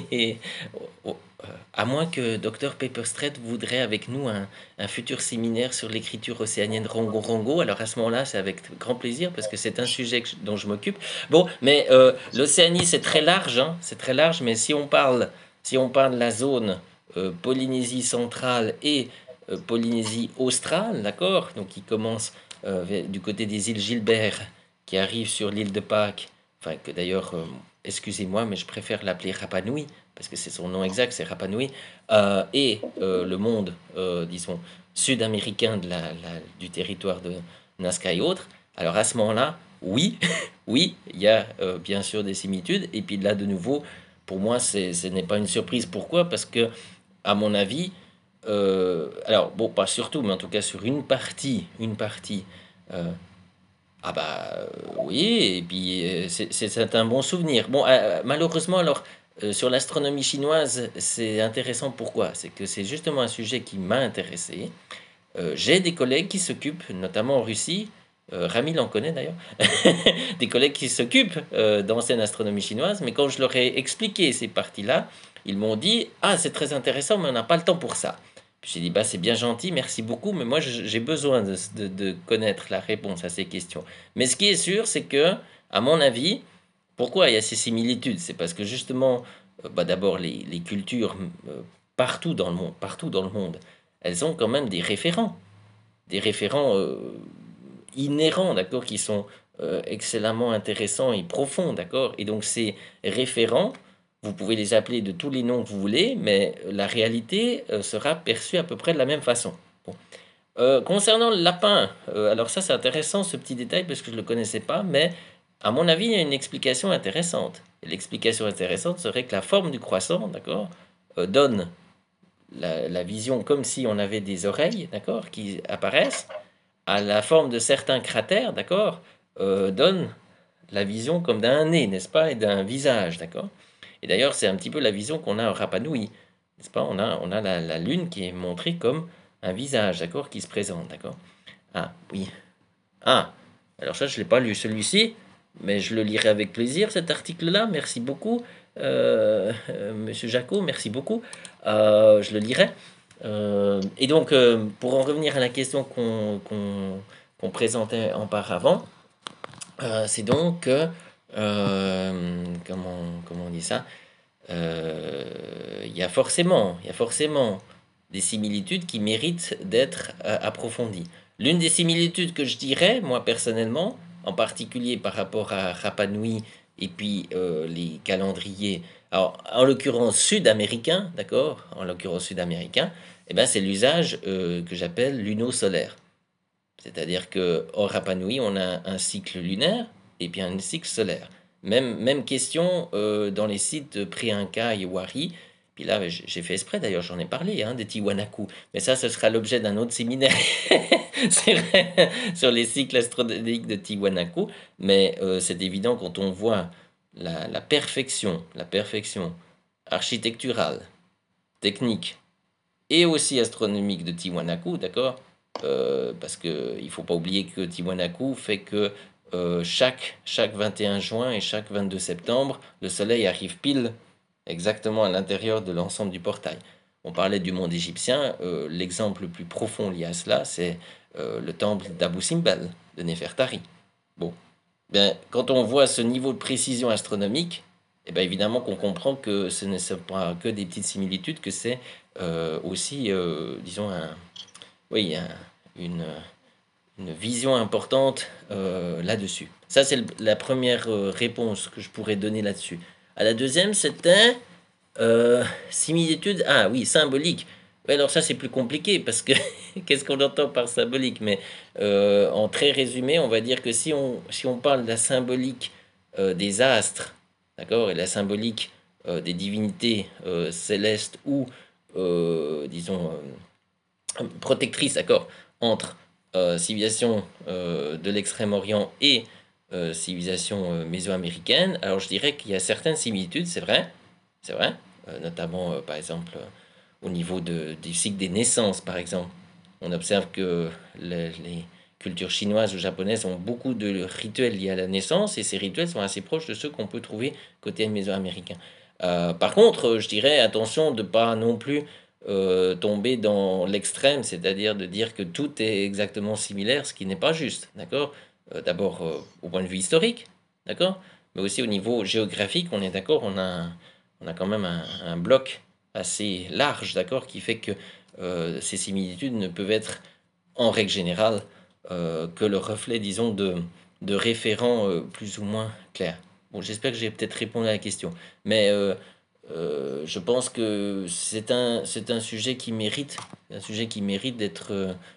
à moins que Dr Pepperstreet voudrait avec nous un futur séminaire sur l'écriture océanienne Rongo-Rongo, alors à ce moment-là, c'est avec grand plaisir parce que c'est un sujet dont je m'occupe. Bon, mais l'Océanie c'est très large, hein, c'est très large, mais si on parle de la zone Polynésie centrale et Polynésie australe, d'accord, donc qui commence du côté des îles Gilbert, qui arrive sur l'île de Pâques, enfin que d'ailleurs, excusez-moi, mais je préfère l'appeler Rapa Nui, parce que c'est son nom exact, c'est Rapa Nui, et le monde, disons, sud-américain du territoire de Nazca et autres. Alors à ce moment-là, oui, oui, il y a bien sûr des similitudes, et puis là de nouveau, pour moi, ce n'est pas une surprise. Pourquoi? Parce que, à mon avis, alors bon, pas surtout, mais en tout cas sur une partie, ah bah oui, et puis c'est un bon souvenir. Bon, malheureusement, alors sur l'astronomie chinoise, c'est intéressant. Pourquoi? C'est que c'est justement un sujet qui m'a intéressé. J'ai des collègues qui s'occupent, notamment en Russie, Ramil en connaît d'ailleurs, des collègues qui s'occupent d'ancienne astronomie chinoise, mais quand je leur ai expliqué ces parties-là, ils m'ont dit: Ah, c'est très intéressant, mais on n'a pas le temps pour ça. J'ai dit: Bah, c'est bien gentil, merci beaucoup, mais moi j'ai besoin de connaître la réponse à ces questions. Mais ce qui est sûr, c'est que, à mon avis, pourquoi il y a ces similitudes? C'est parce que justement, bah, d'abord, les cultures partout dans le monde, elles ont quand même des référents inhérents, d'accord, qui sont excellemment intéressants et profonds, d'accord. Et donc ces référents, vous pouvez les appeler de tous les noms que vous voulez, mais la réalité sera perçue à peu près de la même façon. Bon. Concernant le lapin, alors ça c'est intéressant ce petit détail parce que je ne le connaissais pas, mais à mon avis il y a une explication intéressante. Et l'explication intéressante serait que la forme du croissant, d'accord, donne la vision comme si on avait des oreilles, d'accord, qui apparaissent, à la forme de certains cratères, d'accord, donne la vision comme d'un nez, n'est-ce pas, et d'un visage, d'accord. Et d'ailleurs, c'est un petit peu la vision qu'on a en Rapa Nui, n'est-ce pas. On a la lune qui est montrée comme un visage, d'accord, qui se présente, d'accord. Ah, oui. Ah, alors ça, je ne l'ai pas lu celui-ci, mais je le lirai avec plaisir, cet article-là, merci beaucoup. Monsieur Jacot, merci beaucoup. Je le lirai. Et donc, pour en revenir à la question qu'on présentait auparavant, c'est donc que, comment on dit ça? Il y a forcément des similitudes qui méritent d'être approfondies. L'une des similitudes que je dirais, moi personnellement, en particulier par rapport à Rapa Nui et puis les calendriers, alors en l'occurrence sud-américain, d'accord, en l'occurrence sud-américain, eh ben, c'est l'usage que j'appelle luno-solaire. C'est-à-dire que au Rapa Nui, on a un cycle lunaire et puis un cycle solaire. Même question dans les sites pré-Inca et Wari. Puis là, j'ai fait exprès, d'ailleurs, j'en ai parlé, hein, des Tiwanaku. Mais ça, ce sera l'objet d'un autre séminaire sur, sur les cycles astronomiques de Tiwanaku. Mais c'est évident quand on voit la perfection architecturale, technique et aussi astronomique de Tiwanaku, d'accord? Parce qu'il ne faut pas oublier que Tiwanaku fait que chaque 21 juin et chaque 22 septembre, le soleil arrive pile exactement à l'intérieur de l'ensemble du portail. On parlait du monde égyptien, l'exemple le plus profond lié à cela, c'est le temple d'Abu Simbel, de Nefertari. Bon, bien, quand on voit ce niveau de précision astronomique, eh bien évidemment qu'on comprend que ce ne sont pas que des petites similitudes, que c'est aussi, disons, oui, une, une vision importante là-dessus. Ça, c'est la première réponse que je pourrais donner là-dessus. À la deuxième, c'était similitude. Ah oui, symbolique. Ouais, alors ça, c'est plus compliqué parce que qu'est-ce qu'on entend par symbolique? Mais en très résumé, on va dire que si on parle de la symbolique des astres, d'accord, et la symbolique des divinités célestes ou, disons, protectrices, d'accord, entre civilisation de l'Extrême-Orient et civilisation mésoaméricaine, alors je dirais qu'il y a certaines similitudes, c'est vrai, notamment par exemple au niveau du cycle des naissances, par exemple. On observe que les cultures chinoises ou japonaises ont beaucoup de rituels liés à la naissance et ces rituels sont assez proches de ceux qu'on peut trouver côté mésoaméricain. Par contre, je dirais attention de ne pas non plus tomber dans l'extrême, c'est-à-dire de dire que tout est exactement similaire, ce qui n'est pas juste, d'accord? D'abord au point de vue historique, d'accord? Mais aussi au niveau géographique, on est d'accord, on a quand même un bloc assez large, d'accord, qui fait que ces similitudes ne peuvent être, en règle générale, que le reflet, disons, de référents plus ou moins clairs. Bon, j'espère que j'ai peut-être répondu à la question, mais je pense que c'est un sujet qui mérite, d'être,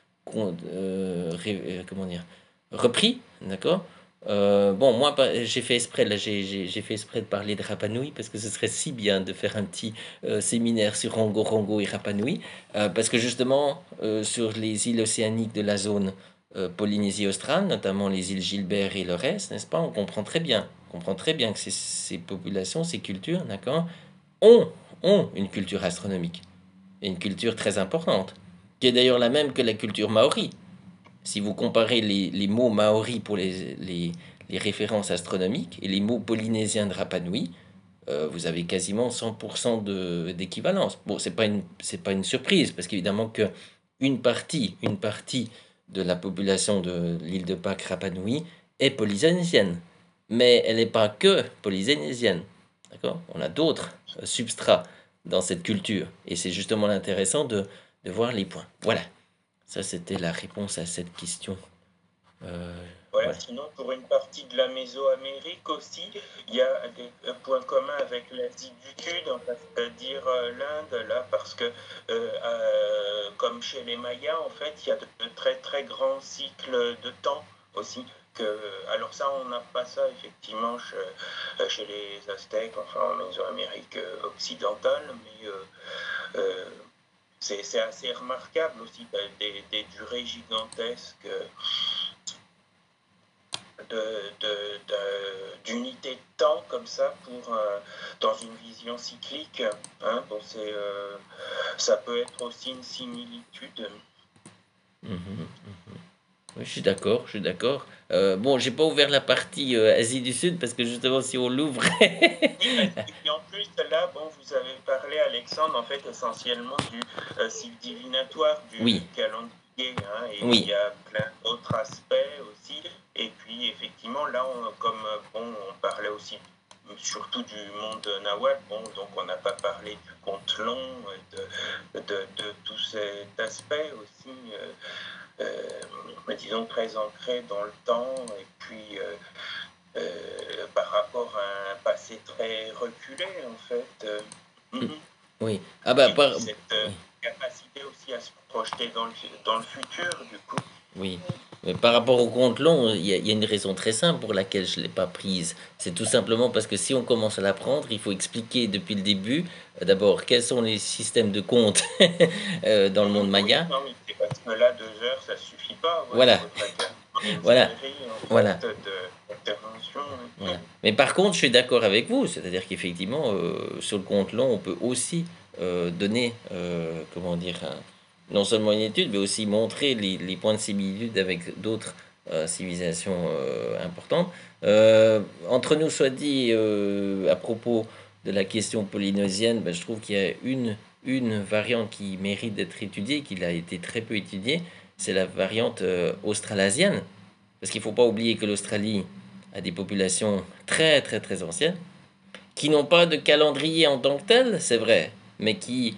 comment dire, repris, d'accord? Bon, moi, j'ai fait exprès, là, j'ai fait exprès de parler de Rapa Nui parce que ce serait si bien de faire un petit séminaire sur Rongo Rongo et Rapa Nui, parce que justement, sur les îles océaniques de la zone Polynésie australe, notamment les îles Gilbert et le reste, n'est-ce pas, on comprend très bien que ces populations, ces cultures, d'accord, ont, ont une culture astronomique, et une culture très importante, qui est d'ailleurs la même que la culture maori. Si vous comparez les mots maori pour les références astronomiques et les mots polynésiens de Rapa Nui, vous avez quasiment 100% d'équivalence. Bon, c'est pas une surprise, parce qu'évidemment que une partie de la population de l'île de Pâques Rapa Nui est polynésienne. Mais elle n'est pas que polynésienne. D'accord? On a d'autres substrats dans cette culture. Et c'est justement intéressant de voir les points. Voilà. Ça, c'était la réponse à cette question. Voilà, Voilà. sinon, pour une partie de la Mésoamérique aussi, il y a des points communs avec l'Asie du Sud, c'est-à-dire l'Inde, là, parce que, comme chez les Mayas, en fait, il y a de très très grands cycles de temps aussi. Alors ça, on n'a pas ça effectivement chez les Aztèques, enfin en Mésoamérique occidentale, mais c'est assez remarquable aussi, des durées gigantesques d'unité de temps comme ça dans une vision cyclique. Hein, bon, ça peut être aussi une similitude. Mhm. Oui, je suis d'accord, je suis d'accord. Bon, j'ai pas ouvert la partie Asie du Sud parce que justement, si on l'ouvre, Oui, et puis en plus, là, bon, vous avez parlé, Alexandre, en fait, essentiellement du cycle divinatoire, oui, du calendrier, hein, et il oui, y a plein d'autres aspects aussi. Et puis, effectivement, là, comme, bon, on parlait aussi surtout du monde nahuatl, bon, donc on n'a pas parlé du conte long, de tout cet aspect aussi, disons, très ancré dans le temps, et puis par rapport à un passé très reculé, en fait. oui. Ah bah, Et puis cette oui. capacité aussi à se projeter dans le futur, du coup. Oui, mais par rapport au compte long, il y a une raison très simple pour laquelle je ne l'ai pas prise. C'est tout simplement parce que si on commence à l'apprendre, il faut expliquer depuis le début, d'abord, quels sont les systèmes de compte dans le monde Oui, maya. non, mais c'est parce que là, 2 heures, ça suffit pas. Ouais, il Voilà, faudrait carrément une voilà, série, en voilà, fait, d'interventions. voilà. Mais par contre, je suis d'accord avec vous, c'est-à-dire qu'effectivement, sur le compte long, on peut aussi donner, comment dire, non seulement une étude, mais aussi montrer les points de similitude avec d'autres civilisations importantes. Entre nous soit dit, à propos de la question polynésienne, ben, je trouve qu'il y a une variante qui mérite d'être étudiée, qui a été très peu étudiée, c'est la variante australasienne. Parce qu'il ne faut pas oublier que l'Australie a des populations très très très anciennes, qui n'ont pas de calendrier en tant que tel, c'est vrai, mais qui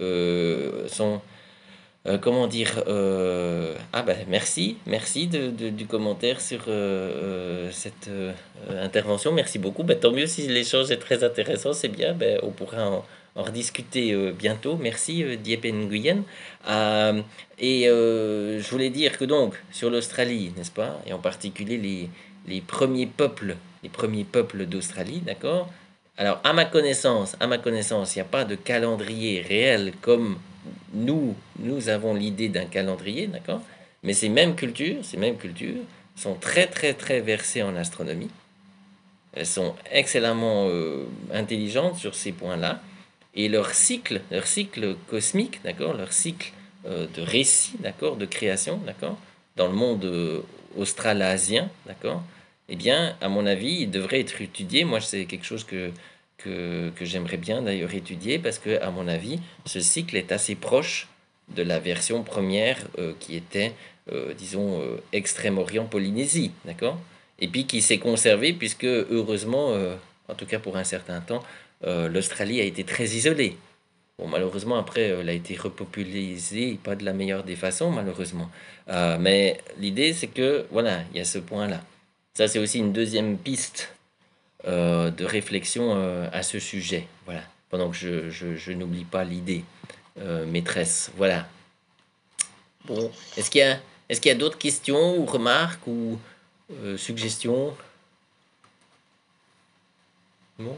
sont comment dire ah ben merci du commentaire sur cette intervention, merci beaucoup. Ben, tant mieux si l'échange est très intéressant, c'est bien, ben, on pourra en rediscuter bientôt. Merci Diepen Nguyen. Euh, je voulais dire que donc sur l'Australie, n'est-ce pas, et en particulier les les premiers peuples d'Australie, d'accord. Alors à ma connaissance, il n'y a pas de calendrier réel comme nous avons l'idée d'un calendrier, d'accord? Mais ces mêmes cultures sont très très très versées en astronomie. Elles sont excellemment intelligentes sur ces points-là. Et leur cycle cosmique, d'accord? Leur cycle de récit, d'accord? De création, d'accord? Dans le monde australasien, d'accord? Eh bien, à mon avis, il devrait être étudié. Moi, c'est quelque chose que j'aimerais bien d'ailleurs étudier parce que, à mon avis, ce cycle est assez proche de la version première qui était, disons, Extrême-Orient Polynésie, d'accord? Et puis qui s'est conservé puisque, heureusement, en tout cas pour un certain temps, l'Australie a été très isolée. Bon, malheureusement, après, elle a été repopularisée, pas de la meilleure des façons, malheureusement. Mais l'idée, c'est que, voilà, il y a ce point-là. Ça, c'est aussi une deuxième piste de réflexion à ce sujet. Voilà. Pendant que je n'oublie pas l'idée maîtresse. Voilà. Bon. Est-ce qu'il y a d'autres questions ou remarques ou suggestions? Bon.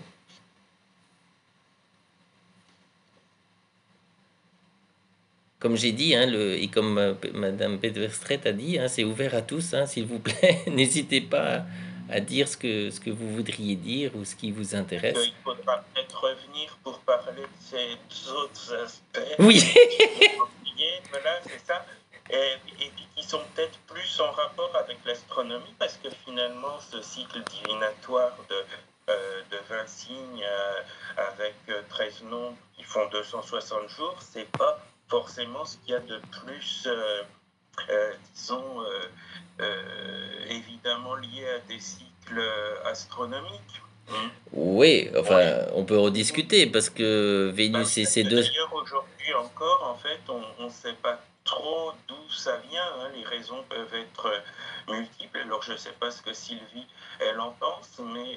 Comme j'ai dit, hein, et comme Madame Pedverstret a dit, hein, c'est ouvert à tous, hein, s'il vous plaît. N'hésitez pas à dire ce que vous voudriez dire ou ce qui vous intéresse. Il faudra peut-être revenir pour parler de ces autres aspects Oui, qui sont oubliés, voilà, c'est ça. Et puis qui sont peut-être plus en rapport avec l'astronomie, parce que finalement, ce cycle divinatoire de 20 signes avec 13 nombres qui font 260 jours, c'est pas forcément ce qu'il y a de plus, disons, évidemment lié à des cycles astronomiques. oui, Oui. enfin, on peut rediscuter parce que Bah Vénus oui, et parce ses que deux... d'ailleurs, aujourd'hui encore, en fait, on ne sait pas trop d'où ça vient, hein. Les raisons peuvent être multiples. Alors, je ne sais pas ce que Sylvie, elle en pense, mais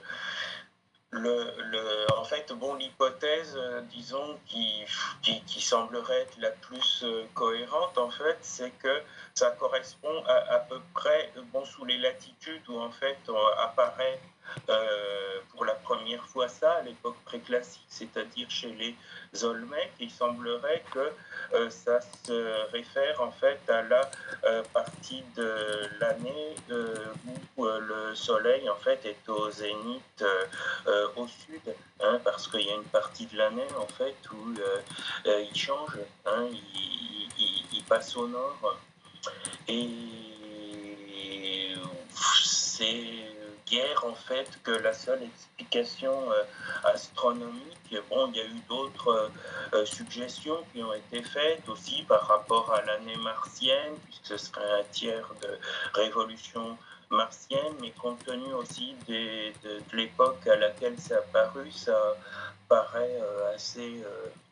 en fait, bon, l'hypothèse, disons, qui semblerait être la plus cohérente, en fait, c'est que ça correspond à peu près, bon, sous les latitudes où, en fait, apparaît pour la première fois ça, à l'époque préclassique, c'est-à-dire chez les Olmecs. Il semblerait que ça se réfère, en fait, à la partie de l'année où le Soleil, en fait, est au zénith au sud, hein, parce qu'il y a une partie de l'année en fait où il change, hein, il passe au nord. Et c'est guère en fait que la seule explication astronomique. Bon, il y a eu d'autres suggestions qui ont été faites aussi par rapport à l'année martienne, puisque ce serait un tiers de révolution martienne, mais compte tenu aussi de l'époque à laquelle ça a paru, ça paraît assez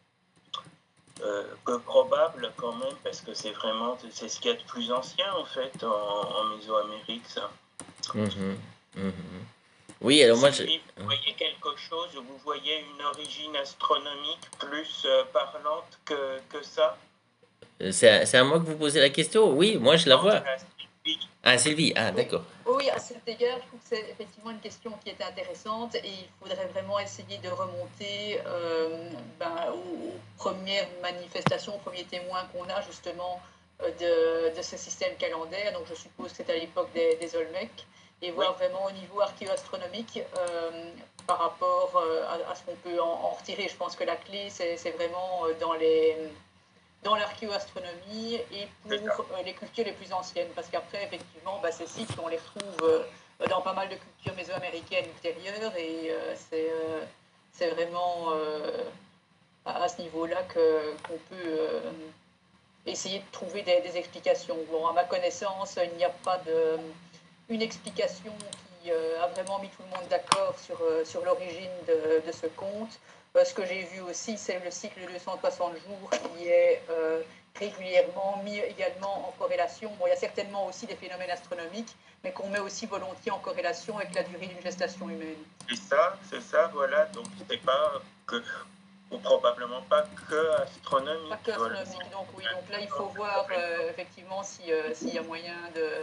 peu probable quand même, parce que c'est ce qu'il y a de plus ancien en fait en Mésoamérique, ça. Mhm, mhm. Oui, alors moi, Sylvie, vous voyez quelque chose, vous voyez une origine astronomique plus parlante que ça? c'est à moi que vous posez la question. Oui, moi je la Non, vois. c'est à Sylvie. Ah, Sylvie, ah, Oui. d'accord. Oui, à cet égard, je trouve que c'est effectivement une question qui est intéressante et il faudrait vraiment essayer de remonter aux premières manifestations, aux premiers témoins qu'on a justement de ce système calendaire. Donc je suppose que c'est à l'époque des Olmecs et voir vraiment au niveau archéoastronomique par rapport à ce qu'on peut en retirer. Je pense que la clé, c'est vraiment dans l'archéoastronomie et pour les cultures les plus anciennes. Parce qu'après, effectivement, ces cycles, on les retrouve dans pas mal de cultures mésoaméricaines ultérieures et c'est vraiment à ce niveau-là qu'on peut essayer de trouver des explications. Bon, à ma connaissance, il n'y a pas une explication qui a vraiment mis tout le monde d'accord sur l'origine de ce conte. Ce que j'ai vu aussi, c'est le cycle de 260 jours qui est régulièrement mis également en corrélation. Bon, il y a certainement aussi des phénomènes astronomiques, mais qu'on met aussi volontiers en corrélation avec la durée d'une gestation humaine. C'est ça, voilà. Donc c'est pas que, ou probablement pas que astronomique. Pas que astronomique, donc oui. Donc là, il faut voir effectivement s'il y a moyen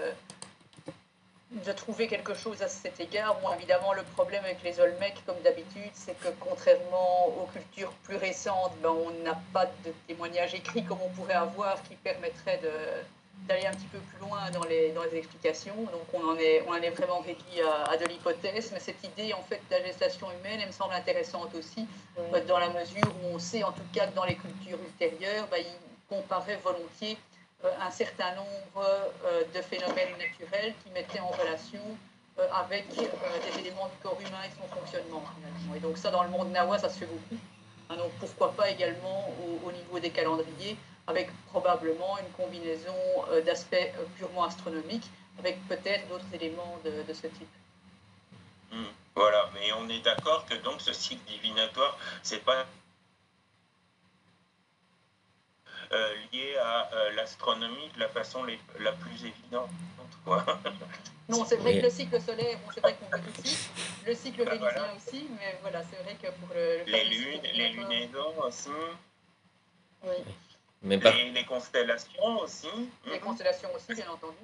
de trouver quelque chose à cet égard. Bon, évidemment, le problème avec les Olmecs, comme d'habitude, c'est que contrairement aux cultures plus récentes, on n'a pas de témoignages écrits comme on pourrait avoir qui permettraient d'aller un petit peu plus loin dans les explications. Donc on en est vraiment réduit à de l'hypothèse. Mais cette idée en fait de la gestation humaine, elle me semble intéressante aussi, dans la mesure où on sait en tout cas que dans les cultures ultérieures, ils comparaient volontiers un certain nombre de phénomènes naturels qui mettaient en relation avec des éléments du corps humain et son fonctionnement finalement. Et donc ça, dans le monde nawa, ça se fait beaucoup. Donc pourquoi pas également au niveau des calendriers, avec probablement une combinaison d'aspects purement astronomiques, avec peut-être d'autres éléments de ce type. Voilà, mais on est d'accord que donc ce cycle divinatoire, c'est pas lié à l'astronomie de la façon la plus évidente, quoi. Non, c'est vrai que le cycle solaire, c'est vrai qu'on peut tout de suite. Le cycle vénusien aussi, mais voilà, c'est vrai que pour les lunaisons aussi. Oui. Mais les constellations aussi. Les constellations aussi, bien entendu.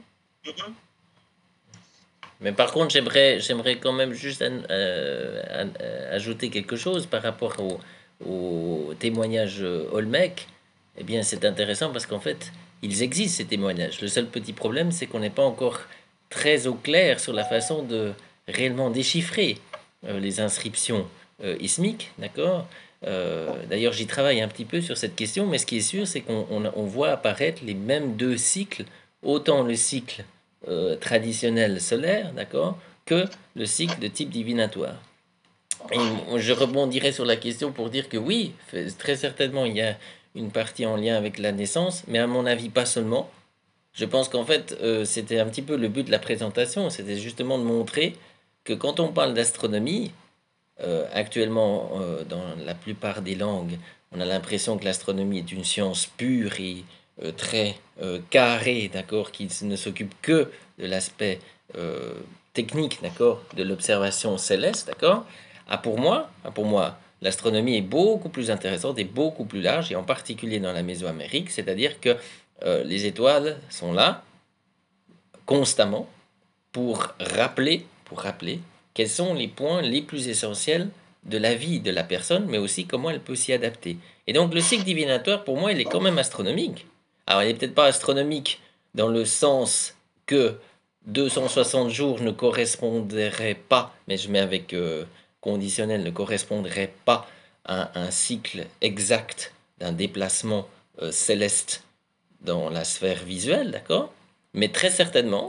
Mais par contre, j'aimerais quand même juste ajouter quelque chose par rapport au témoignage Olmec. Eh bien, c'est intéressant parce qu'en fait, ils existent ces témoignages. Le seul petit problème, c'est qu'on n'est pas encore très au clair sur la façon de réellement déchiffrer les inscriptions ismiques, d'accord. D'ailleurs, j'y travaille un petit peu sur cette question, mais ce qui est sûr, c'est qu'on voit apparaître les mêmes deux cycles, autant le cycle traditionnel solaire, d'accord, que le cycle de type divinatoire. Et je rebondirai sur la question pour dire que oui, très certainement, il y a une partie en lien avec la naissance, mais à mon avis, pas seulement. Je pense qu'en fait, c'était un petit peu le but de la présentation, c'était justement de montrer que quand on parle d'astronomie, actuellement, dans la plupart des langues, on a l'impression que l'astronomie est une science pure et très carrée, d'accord, qui ne s'occupe que de l'aspect technique, d'accord, de l'observation céleste, d'accord. Pour moi, l'astronomie est beaucoup plus intéressante et beaucoup plus large, et en particulier dans la Mésoamérique, c'est-à-dire que les étoiles sont là constamment pour rappeler quels sont les points les plus essentiels de la vie de la personne, mais aussi comment elle peut s'y adapter. Et donc le cycle divinatoire, pour moi, il est quand même astronomique. Alors il n'est peut-être pas astronomique dans le sens que 260 jours ne correspondraient pas, mais je mets avec conditionnel, ne correspondrait pas à un cycle exact d'un déplacement céleste dans la sphère visuelle, d'accord. Mais très certainement,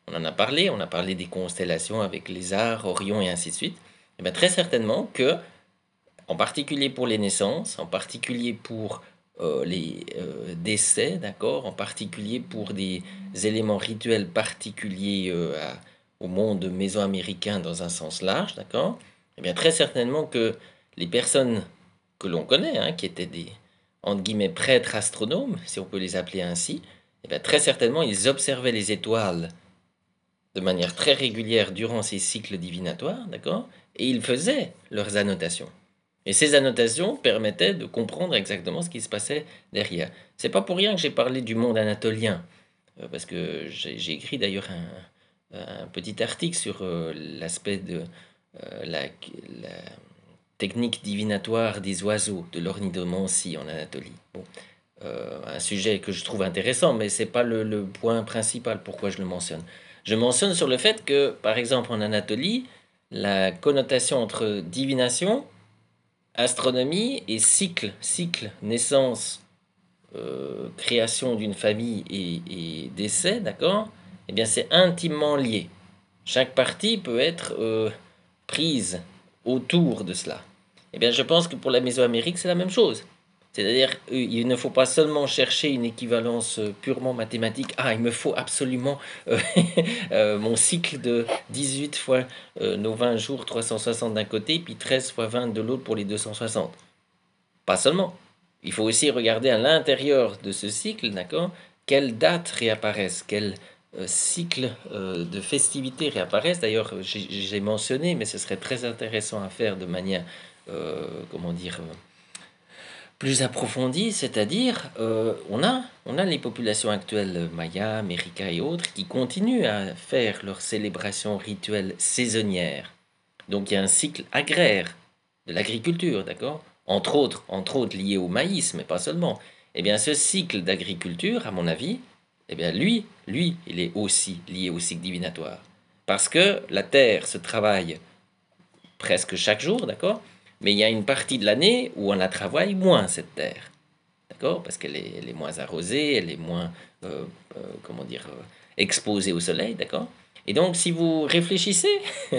on en a parlé, on a parlé des constellations avec les arts, Orion et ainsi de suite. Et bien très certainement que, en particulier pour les naissances, en particulier pour les décès, d'accord, en particulier pour des éléments rituels particuliers au monde mésoaméricain dans un sens large, d'accord, et bien très certainement que les personnes que l'on connaît, hein, qui étaient des, entre guillemets, prêtres astronomes, si on peut les appeler ainsi, et bien très certainement ils observaient les étoiles de manière très régulière durant ces cycles divinatoires, d'accord, et ils faisaient leurs annotations. Et ces annotations permettaient de comprendre exactement ce qui se passait derrière. C'est pas pour rien que j'ai parlé du monde anatolien, parce que j'ai écrit d'ailleurs un petit article sur l'aspect de la technique divinatoire des oiseaux, de l'ornithomancie en Anatolie. Bon, un sujet que je trouve intéressant, mais c'est pas le point principal pourquoi je le mentionne. Je mentionne sur le fait que, par exemple, en Anatolie, la connotation entre divination, astronomie et cycle, naissance, création d'une famille et décès, d'accord? Eh bien, c'est intimement lié. Chaque partie peut être prise autour de cela. Eh bien, je pense que pour la Mésoamérique, c'est la même chose. C'est-à-dire, il ne faut pas seulement chercher une équivalence purement mathématique. Ah, il me faut absolument mon cycle de 18 fois nos 20 jours, 360 d'un côté, puis 13 fois 20 de l'autre pour les 260. Pas seulement. Il faut aussi regarder à l'intérieur de ce cycle, d'accord, quelles dates réapparaissent, quels cycles de festivités réapparaissent. D'ailleurs, j'ai mentionné, mais ce serait très intéressant à faire de manière, comment dire, plus approfondie, c'est-à-dire on a les populations actuelles, Maya, America et autres, qui continuent à faire leurs célébrations rituelles saisonnières. Donc il y a un cycle agraire de l'agriculture, d'accord, entre autres lié au maïs, mais pas seulement. Eh bien, ce cycle d'agriculture, à mon avis, eh bien, lui, il est aussi lié au cycle divinatoire. Parce que la terre se travaille presque chaque jour, d'accord, mais il y a une partie de l'année où on la travaille moins, cette terre. D'accord, parce qu'elle est, elle est moins arrosée, elle est moins, comment dire, exposée au soleil, d'accord. Et donc, si vous réfléchissez,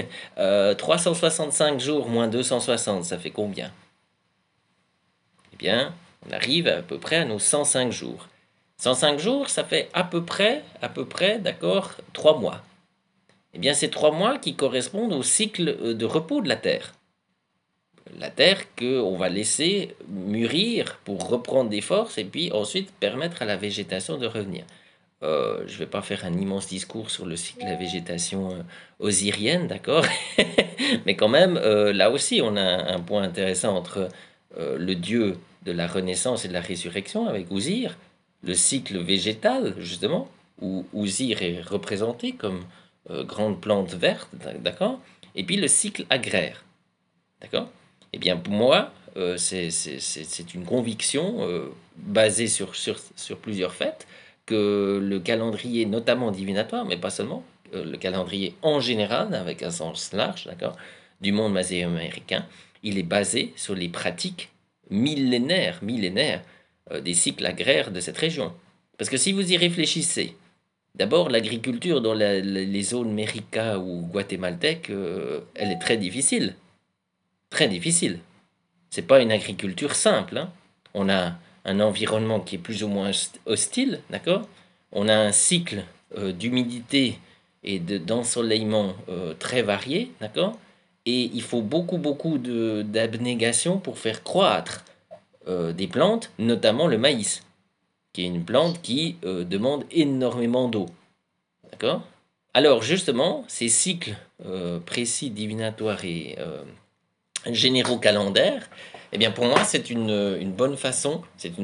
365 jours moins 260, ça fait combien? Eh bien, on arrive à peu près à nos 105 jours. 105 jours, ça fait à peu près, d'accord, 3 mois. Eh bien, c'est 3 mois qui correspondent au cycle de repos de la Terre. La terre qu'on va laisser mûrir pour reprendre des forces et puis ensuite permettre à la végétation de revenir. Je ne vais pas faire un immense discours sur le cycle de la végétation osirienne, d'accord. Mais quand même, là aussi, on a un point intéressant entre le dieu de la renaissance et de la résurrection avec Osir, le cycle végétal, justement, où Osir est représenté comme grande plante verte, d'accord, et puis le cycle agraire, d'accord. Eh bien, pour moi, c'est une conviction basée sur plusieurs faits que le calendrier, notamment divinatoire, mais pas seulement, le calendrier en général, avec un sens large, d'accord, du monde mésoaméricain, il est basé sur les pratiques millénaires des cycles agraires de cette région. Parce que si vous y réfléchissez, d'abord, l'agriculture dans les zones mérica ou guatémaltèques, elle est très difficile. Très difficile. C'est pas une agriculture simple, hein. On a un environnement qui est plus ou moins hostile, d'accord. On a un cycle d'humidité et d'ensoleillement très varié, d'accord. Et il faut beaucoup d'abnégation pour faire croître des plantes, notamment le maïs, qui est une plante qui demande énormément d'eau, d'accord. Alors justement, ces cycles précis, divinatoires et généraux calendaires, eh bien pour moi c'est une bonne façon,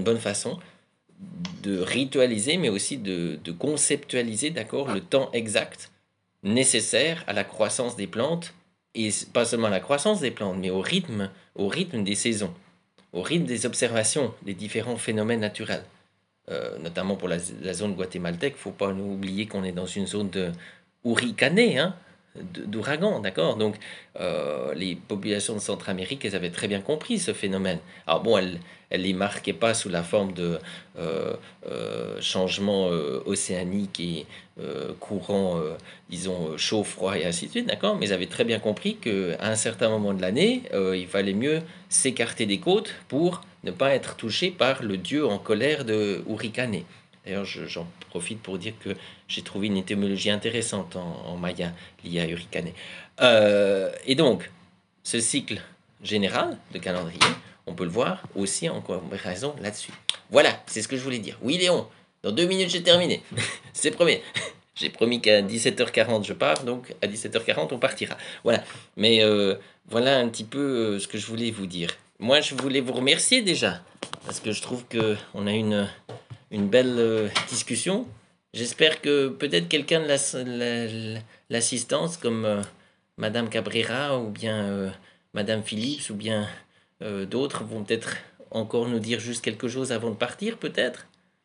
de ritualiser, mais aussi de conceptualiser, d'accord, le temps exact nécessaire à la croissance des plantes, et pas seulement à la croissance des plantes, mais au rythme des saisons, au rythme des observations des différents phénomènes naturels. Notamment pour la zone guatémaltèque, il ne faut pas nous oublier qu'on est dans une zone de hurricanée, hein, d'ouragans, d'accord? Donc, les populations de Centra-Amérique, elles avaient très bien compris ce phénomène. Alors bon, elles les marquaient pas sous la forme de changements océaniques et courants, disons, chaud, froid et ainsi de suite, d'accord? Mais elles avaient très bien compris qu'à un certain moment de l'année, il fallait mieux s'écarter des côtes pour ne pas être touché par le dieu en colère de Hurricane. D'ailleurs, j'en profite pour dire que j'ai trouvé une étymologie intéressante en maya liée à Hurricane. Et donc, ce cycle général de calendrier, on peut le voir aussi en comparaison là-dessus. Voilà, c'est ce que je voulais dire. Oui, Léon, dans 2 minutes, j'ai terminé. C'est promis. J'ai promis qu'à 17h40, je pars, donc à 17h40, on partira. Voilà. Mais voilà un petit peu ce que je voulais vous dire. Moi, je voulais vous remercier déjà, parce que je trouve qu'on a une belle discussion. J'espère que peut-être quelqu'un de l'assistance, comme Madame Cabrera ou bien Madame Phillips ou bien d'autres, vont peut-être encore nous dire juste quelque chose avant de partir, peut-être.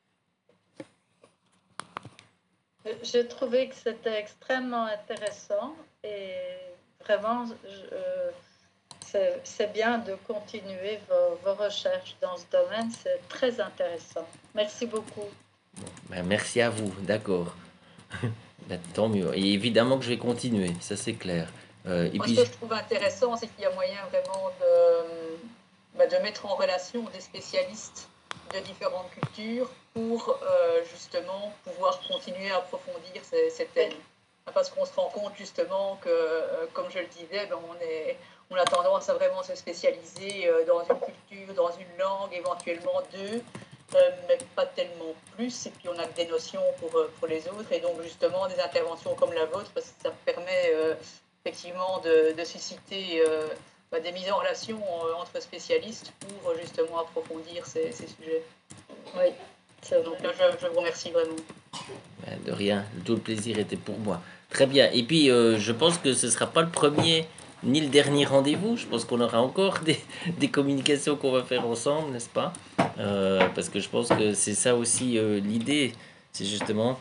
J'ai trouvé que c'était extrêmement intéressant et vraiment, c'est bien de continuer vos recherches dans ce domaine, c'est très intéressant. Merci beaucoup. Ben, merci à vous, d'accord. Ben, tant mieux. Et évidemment que je vais continuer, ça c'est clair. Et moi, ce que je trouve intéressant, c'est qu'il y a moyen vraiment de mettre en relation des spécialistes de différentes cultures pour justement pouvoir continuer à approfondir ces thèmes. Parce qu'on se rend compte justement que, comme je le disais, on a tendance à vraiment se spécialiser dans une culture, dans une langue, éventuellement deux, mais pas tellement plus. Et puis on a des notions pour les autres. Et donc justement, des interventions comme la vôtre, ça permet effectivement de susciter des mises en relation entre spécialistes pour justement approfondir ces sujets. Oui, donc là, je vous remercie vraiment. De rien, tout le plaisir était pour moi. Très bien. Et puis, je pense que ce ne sera pas le premier ni le dernier rendez-vous. Je pense qu'on aura encore des communications qu'on va faire ensemble, n'est-ce pas? Parce que je pense que c'est ça aussi l'idée. C'est justement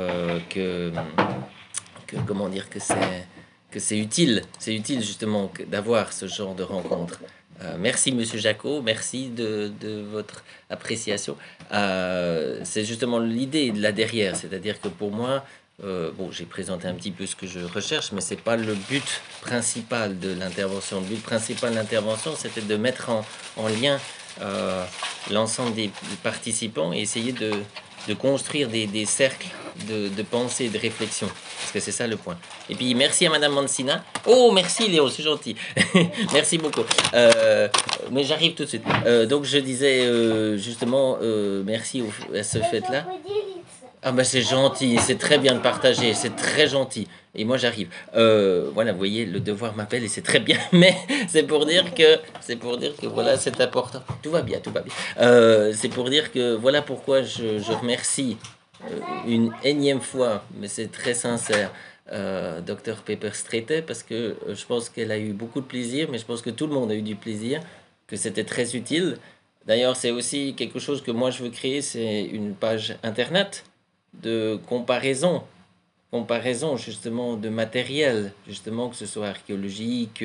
comment dire, que c'est utile. C'est utile justement d'avoir ce genre de rencontre. Merci Monsieur Jacot, merci de votre appréciation. C'est justement l'idée de là derrière, c'est-à-dire que pour moi, bon, j'ai présenté un petit peu ce que je recherche, mais c'est pas le but principal de l'intervention. Le but principal de l'intervention, c'était de mettre en lien l'ensemble des participants et essayer de construire des cercles de pensée et de réflexion. Parce que c'est ça le point. Et puis merci à Madame Mancina. Oh, merci Léo, c'est gentil. Merci beaucoup. Mais j'arrive tout de suite. Donc je disais justement merci à ce fait-là. Ah ben c'est gentil, c'est très bien de partager, c'est très gentil. Et moi j'arrive. Voilà, vous voyez, le devoir m'appelle et c'est très bien, mais c'est pour dire que voilà, c'est important. Tout va bien, tout va bien. C'est pour dire que voilà pourquoi je remercie une énième fois, mais c'est très sincère, Dr Pepper Strete, parce que je pense qu'elle a eu beaucoup de plaisir, mais je pense que tout le monde a eu du plaisir, que c'était très utile. D'ailleurs, c'est aussi quelque chose que moi je veux créer, c'est une page internet de comparaison justement de matériel, justement que ce soit archéologique,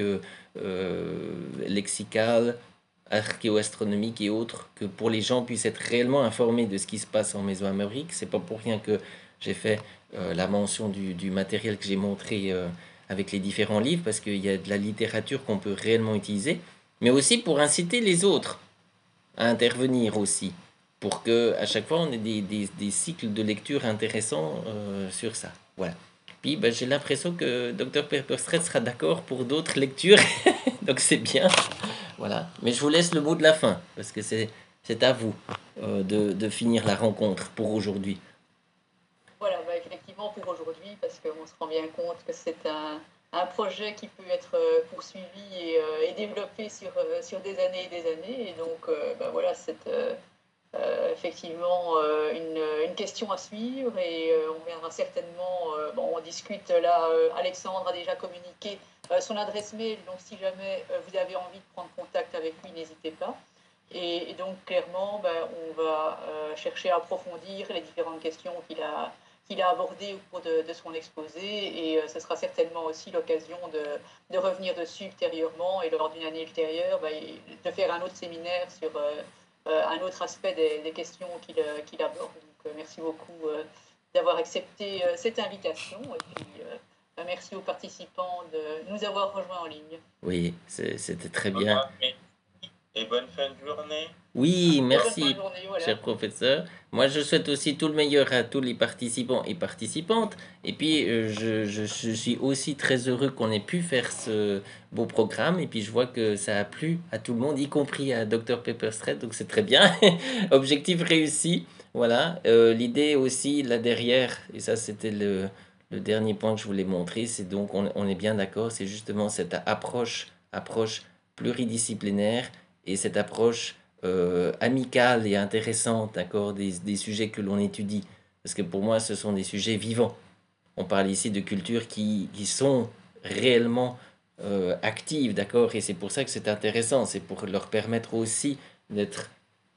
lexical, archéoastronomique et autres, que pour les gens puissent être réellement informés de ce qui se passe en Mésoamérique. C'est pas pour rien que j'ai fait la mention du matériel que j'ai montré avec les différents livres, parce qu'il y a de la littérature qu'on peut réellement utiliser, mais aussi pour inciter les autres à intervenir aussi, pour que à chaque fois on ait des cycles de lecture intéressants sur ça. Voilà. Puis ben, j'ai l'impression que Dr Pepperstreet sera d'accord pour d'autres lectures, donc c'est bien. Voilà. Mais je vous laisse le mot de la fin, parce que c'est à vous de finir la rencontre pour aujourd'hui. Voilà, effectivement pour aujourd'hui, parce qu'on se rend bien compte que c'est un projet qui peut être poursuivi et développé sur des années et des années. Et donc, voilà, c'est effectivement une question à suivre et on viendra certainement, on discute là, Alexandre a déjà communiqué son adresse mail, donc si jamais vous avez envie de prendre contact avec lui, n'hésitez pas. Et donc clairement, on va chercher à approfondir les différentes questions qu'il a abordé au cours de son exposé, et ce sera certainement aussi l'occasion de revenir dessus ultérieurement, et lors d'une année ultérieure, de faire un autre séminaire sur un autre aspect des questions qu'il aborde. Donc, merci beaucoup d'avoir accepté cette invitation, et puis merci aux participants de nous avoir rejoints en ligne. Oui, c'était très bien. Et bonne fin de journée. Oui, merci, Bonne fin de journée, voilà. cher professeur. Moi, je souhaite aussi tout le meilleur à tous les participants et participantes. Et puis, je suis aussi très heureux qu'on ait pu faire ce beau programme. Et puis, je vois que ça a plu à tout le monde, y compris à Dr Pepperstreet. Donc, c'est très bien. Objectif réussi. Voilà. L'idée aussi, là derrière, et ça, c'était le dernier point que je voulais montrer, c'est donc, on est bien d'accord, c'est justement cette approche pluridisciplinaire et cette approche amicale et intéressante, d'accord, des sujets que l'on étudie. Parce que pour moi, ce sont des sujets vivants. On parle ici de cultures qui sont réellement actives, d'accord, et c'est pour ça que c'est intéressant. C'est pour leur permettre aussi d'être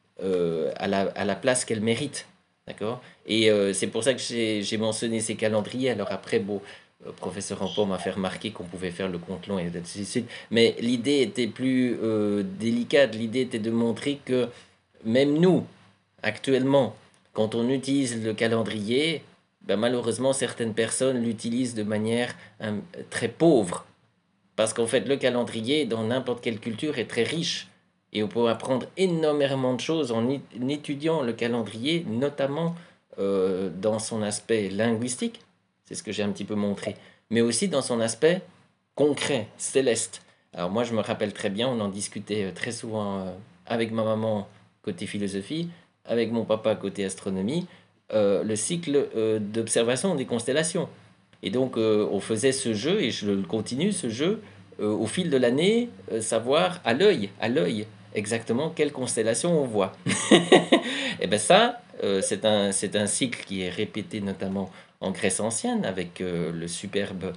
à la place qu'elles méritent, d'accord. Et c'est pour ça que j'ai mentionné ces calendriers. Alors après, bon, professeur Rampon m'a fait remarquer qu'on pouvait faire le compte long et ainsi de suite. Mais l'idée était plus délicate. L'idée était de montrer que même nous, actuellement, quand on utilise le calendrier, ben malheureusement, certaines personnes l'utilisent de manière très pauvre. Parce qu'en fait, le calendrier, dans n'importe quelle culture, est très riche. Et on peut apprendre énormément de choses en étudiant le calendrier, notamment dans son aspect linguistique. C'est ce que j'ai un petit peu montré. Mais aussi dans son aspect concret, céleste. Alors moi, je me rappelle très bien, on en discutait très souvent avec ma maman côté philosophie, avec mon papa côté astronomie, le cycle d'observation des constellations. Et donc, on faisait ce jeu, et je le continue, ce jeu, au fil de l'année, savoir à l'œil, exactement quelle constellation on voit. Et bien ça, c'est un cycle qui est répété notamment en Grèce ancienne, avec le superbe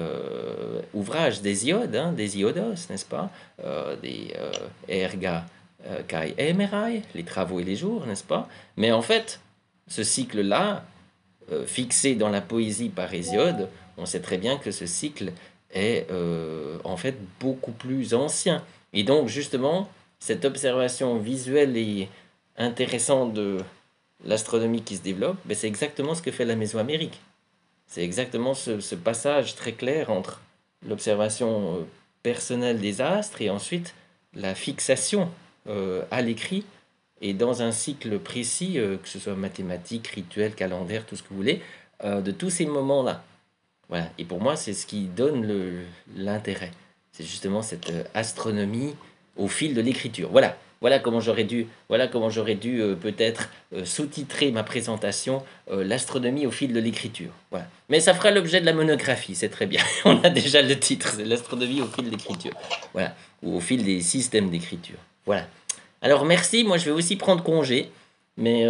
ouvrage d'Hésiode, d'Hésiodos, n'est-ce pas, des Erga Kai Emerai, les travaux et les jours, n'est-ce pas. Mais en fait, ce cycle-là, fixé dans la poésie par Hésiode, on sait très bien que ce cycle est en fait beaucoup plus ancien. Et donc justement, cette observation visuelle et intéressante de l'astronomie qui se développe, ben c'est exactement ce que fait la Mésoamérique. C'est exactement ce passage très clair entre l'observation personnelle des astres et ensuite la fixation à l'écrit et dans un cycle précis, que ce soit mathématique, rituel, calendaire, tout ce que vous voulez, de tous ces moments-là. Voilà. Et pour moi, c'est ce qui donne l'intérêt. C'est justement cette astronomie au fil de l'écriture. Voilà comment j'aurais dû peut-être sous-titrer ma présentation, l'astronomie au fil de l'écriture. Voilà. Mais ça fera l'objet de la monographie, c'est très bien. On a déjà le titre, c'est l'astronomie au fil de l'écriture. Voilà. Ou au fil des systèmes d'écriture. Voilà. Alors merci, moi je vais aussi prendre congé, mais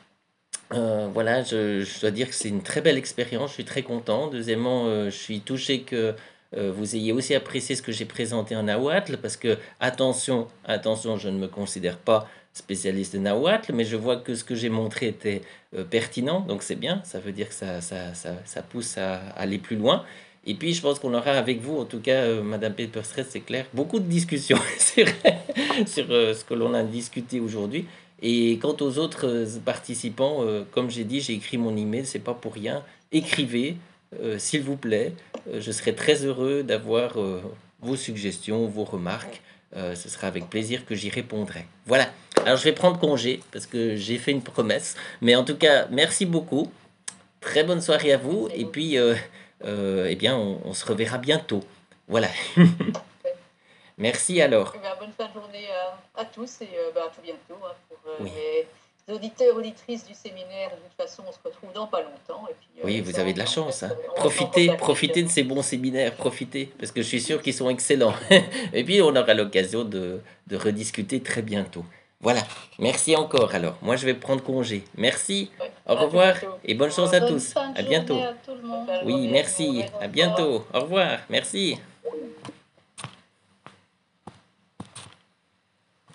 voilà, je dois dire que c'est une très belle expérience, je suis très content. Deuxièmement, je suis touché que vous ayez aussi apprécié ce que j'ai présenté en nahuatl, parce que, attention, je ne me considère pas spécialiste de nahuatl, mais je vois que ce que j'ai montré était pertinent, donc c'est bien, ça veut dire que ça pousse à aller plus loin. Et puis, je pense qu'on aura avec vous, en tout cas, Madame Pepperstreet, c'est clair, beaucoup de discussions sur ce que l'on a discuté aujourd'hui. Et quant aux autres participants, comme j'ai dit, j'ai écrit mon email, c'est pas pour rien. Écrivez, s'il vous plaît. Je serai très heureux d'avoir vos suggestions, vos remarques. Ce sera avec plaisir que j'y répondrai. Voilà. Alors, je vais prendre congé parce que j'ai fait une promesse. Mais en tout cas, merci beaucoup. Très bonne soirée à vous. Et puis, eh bien, on se reverra bientôt. Voilà. Merci alors. Bonne fin de journée à tous, et à tout bientôt. Pour Oui. les auditeurs, auditrices du séminaire, de toute façon, on se retrouve dans pas longtemps. Et puis, Oui, vous avez de la chance. Hein. on reste en contact. Profitez de ces bons séminaires, profitez, parce que je suis sûr qu'ils sont excellents. Et puis, on aura l'occasion de rediscuter très bientôt. Voilà, merci encore alors. Moi, je vais prendre congé. Merci, Ouais, au revoir bientôt. et bonne chance à Bonne tous. fin de À bientôt. journée à tout le monde. Bonne Oui, journée, merci, au à revoir. bientôt. Au revoir, merci.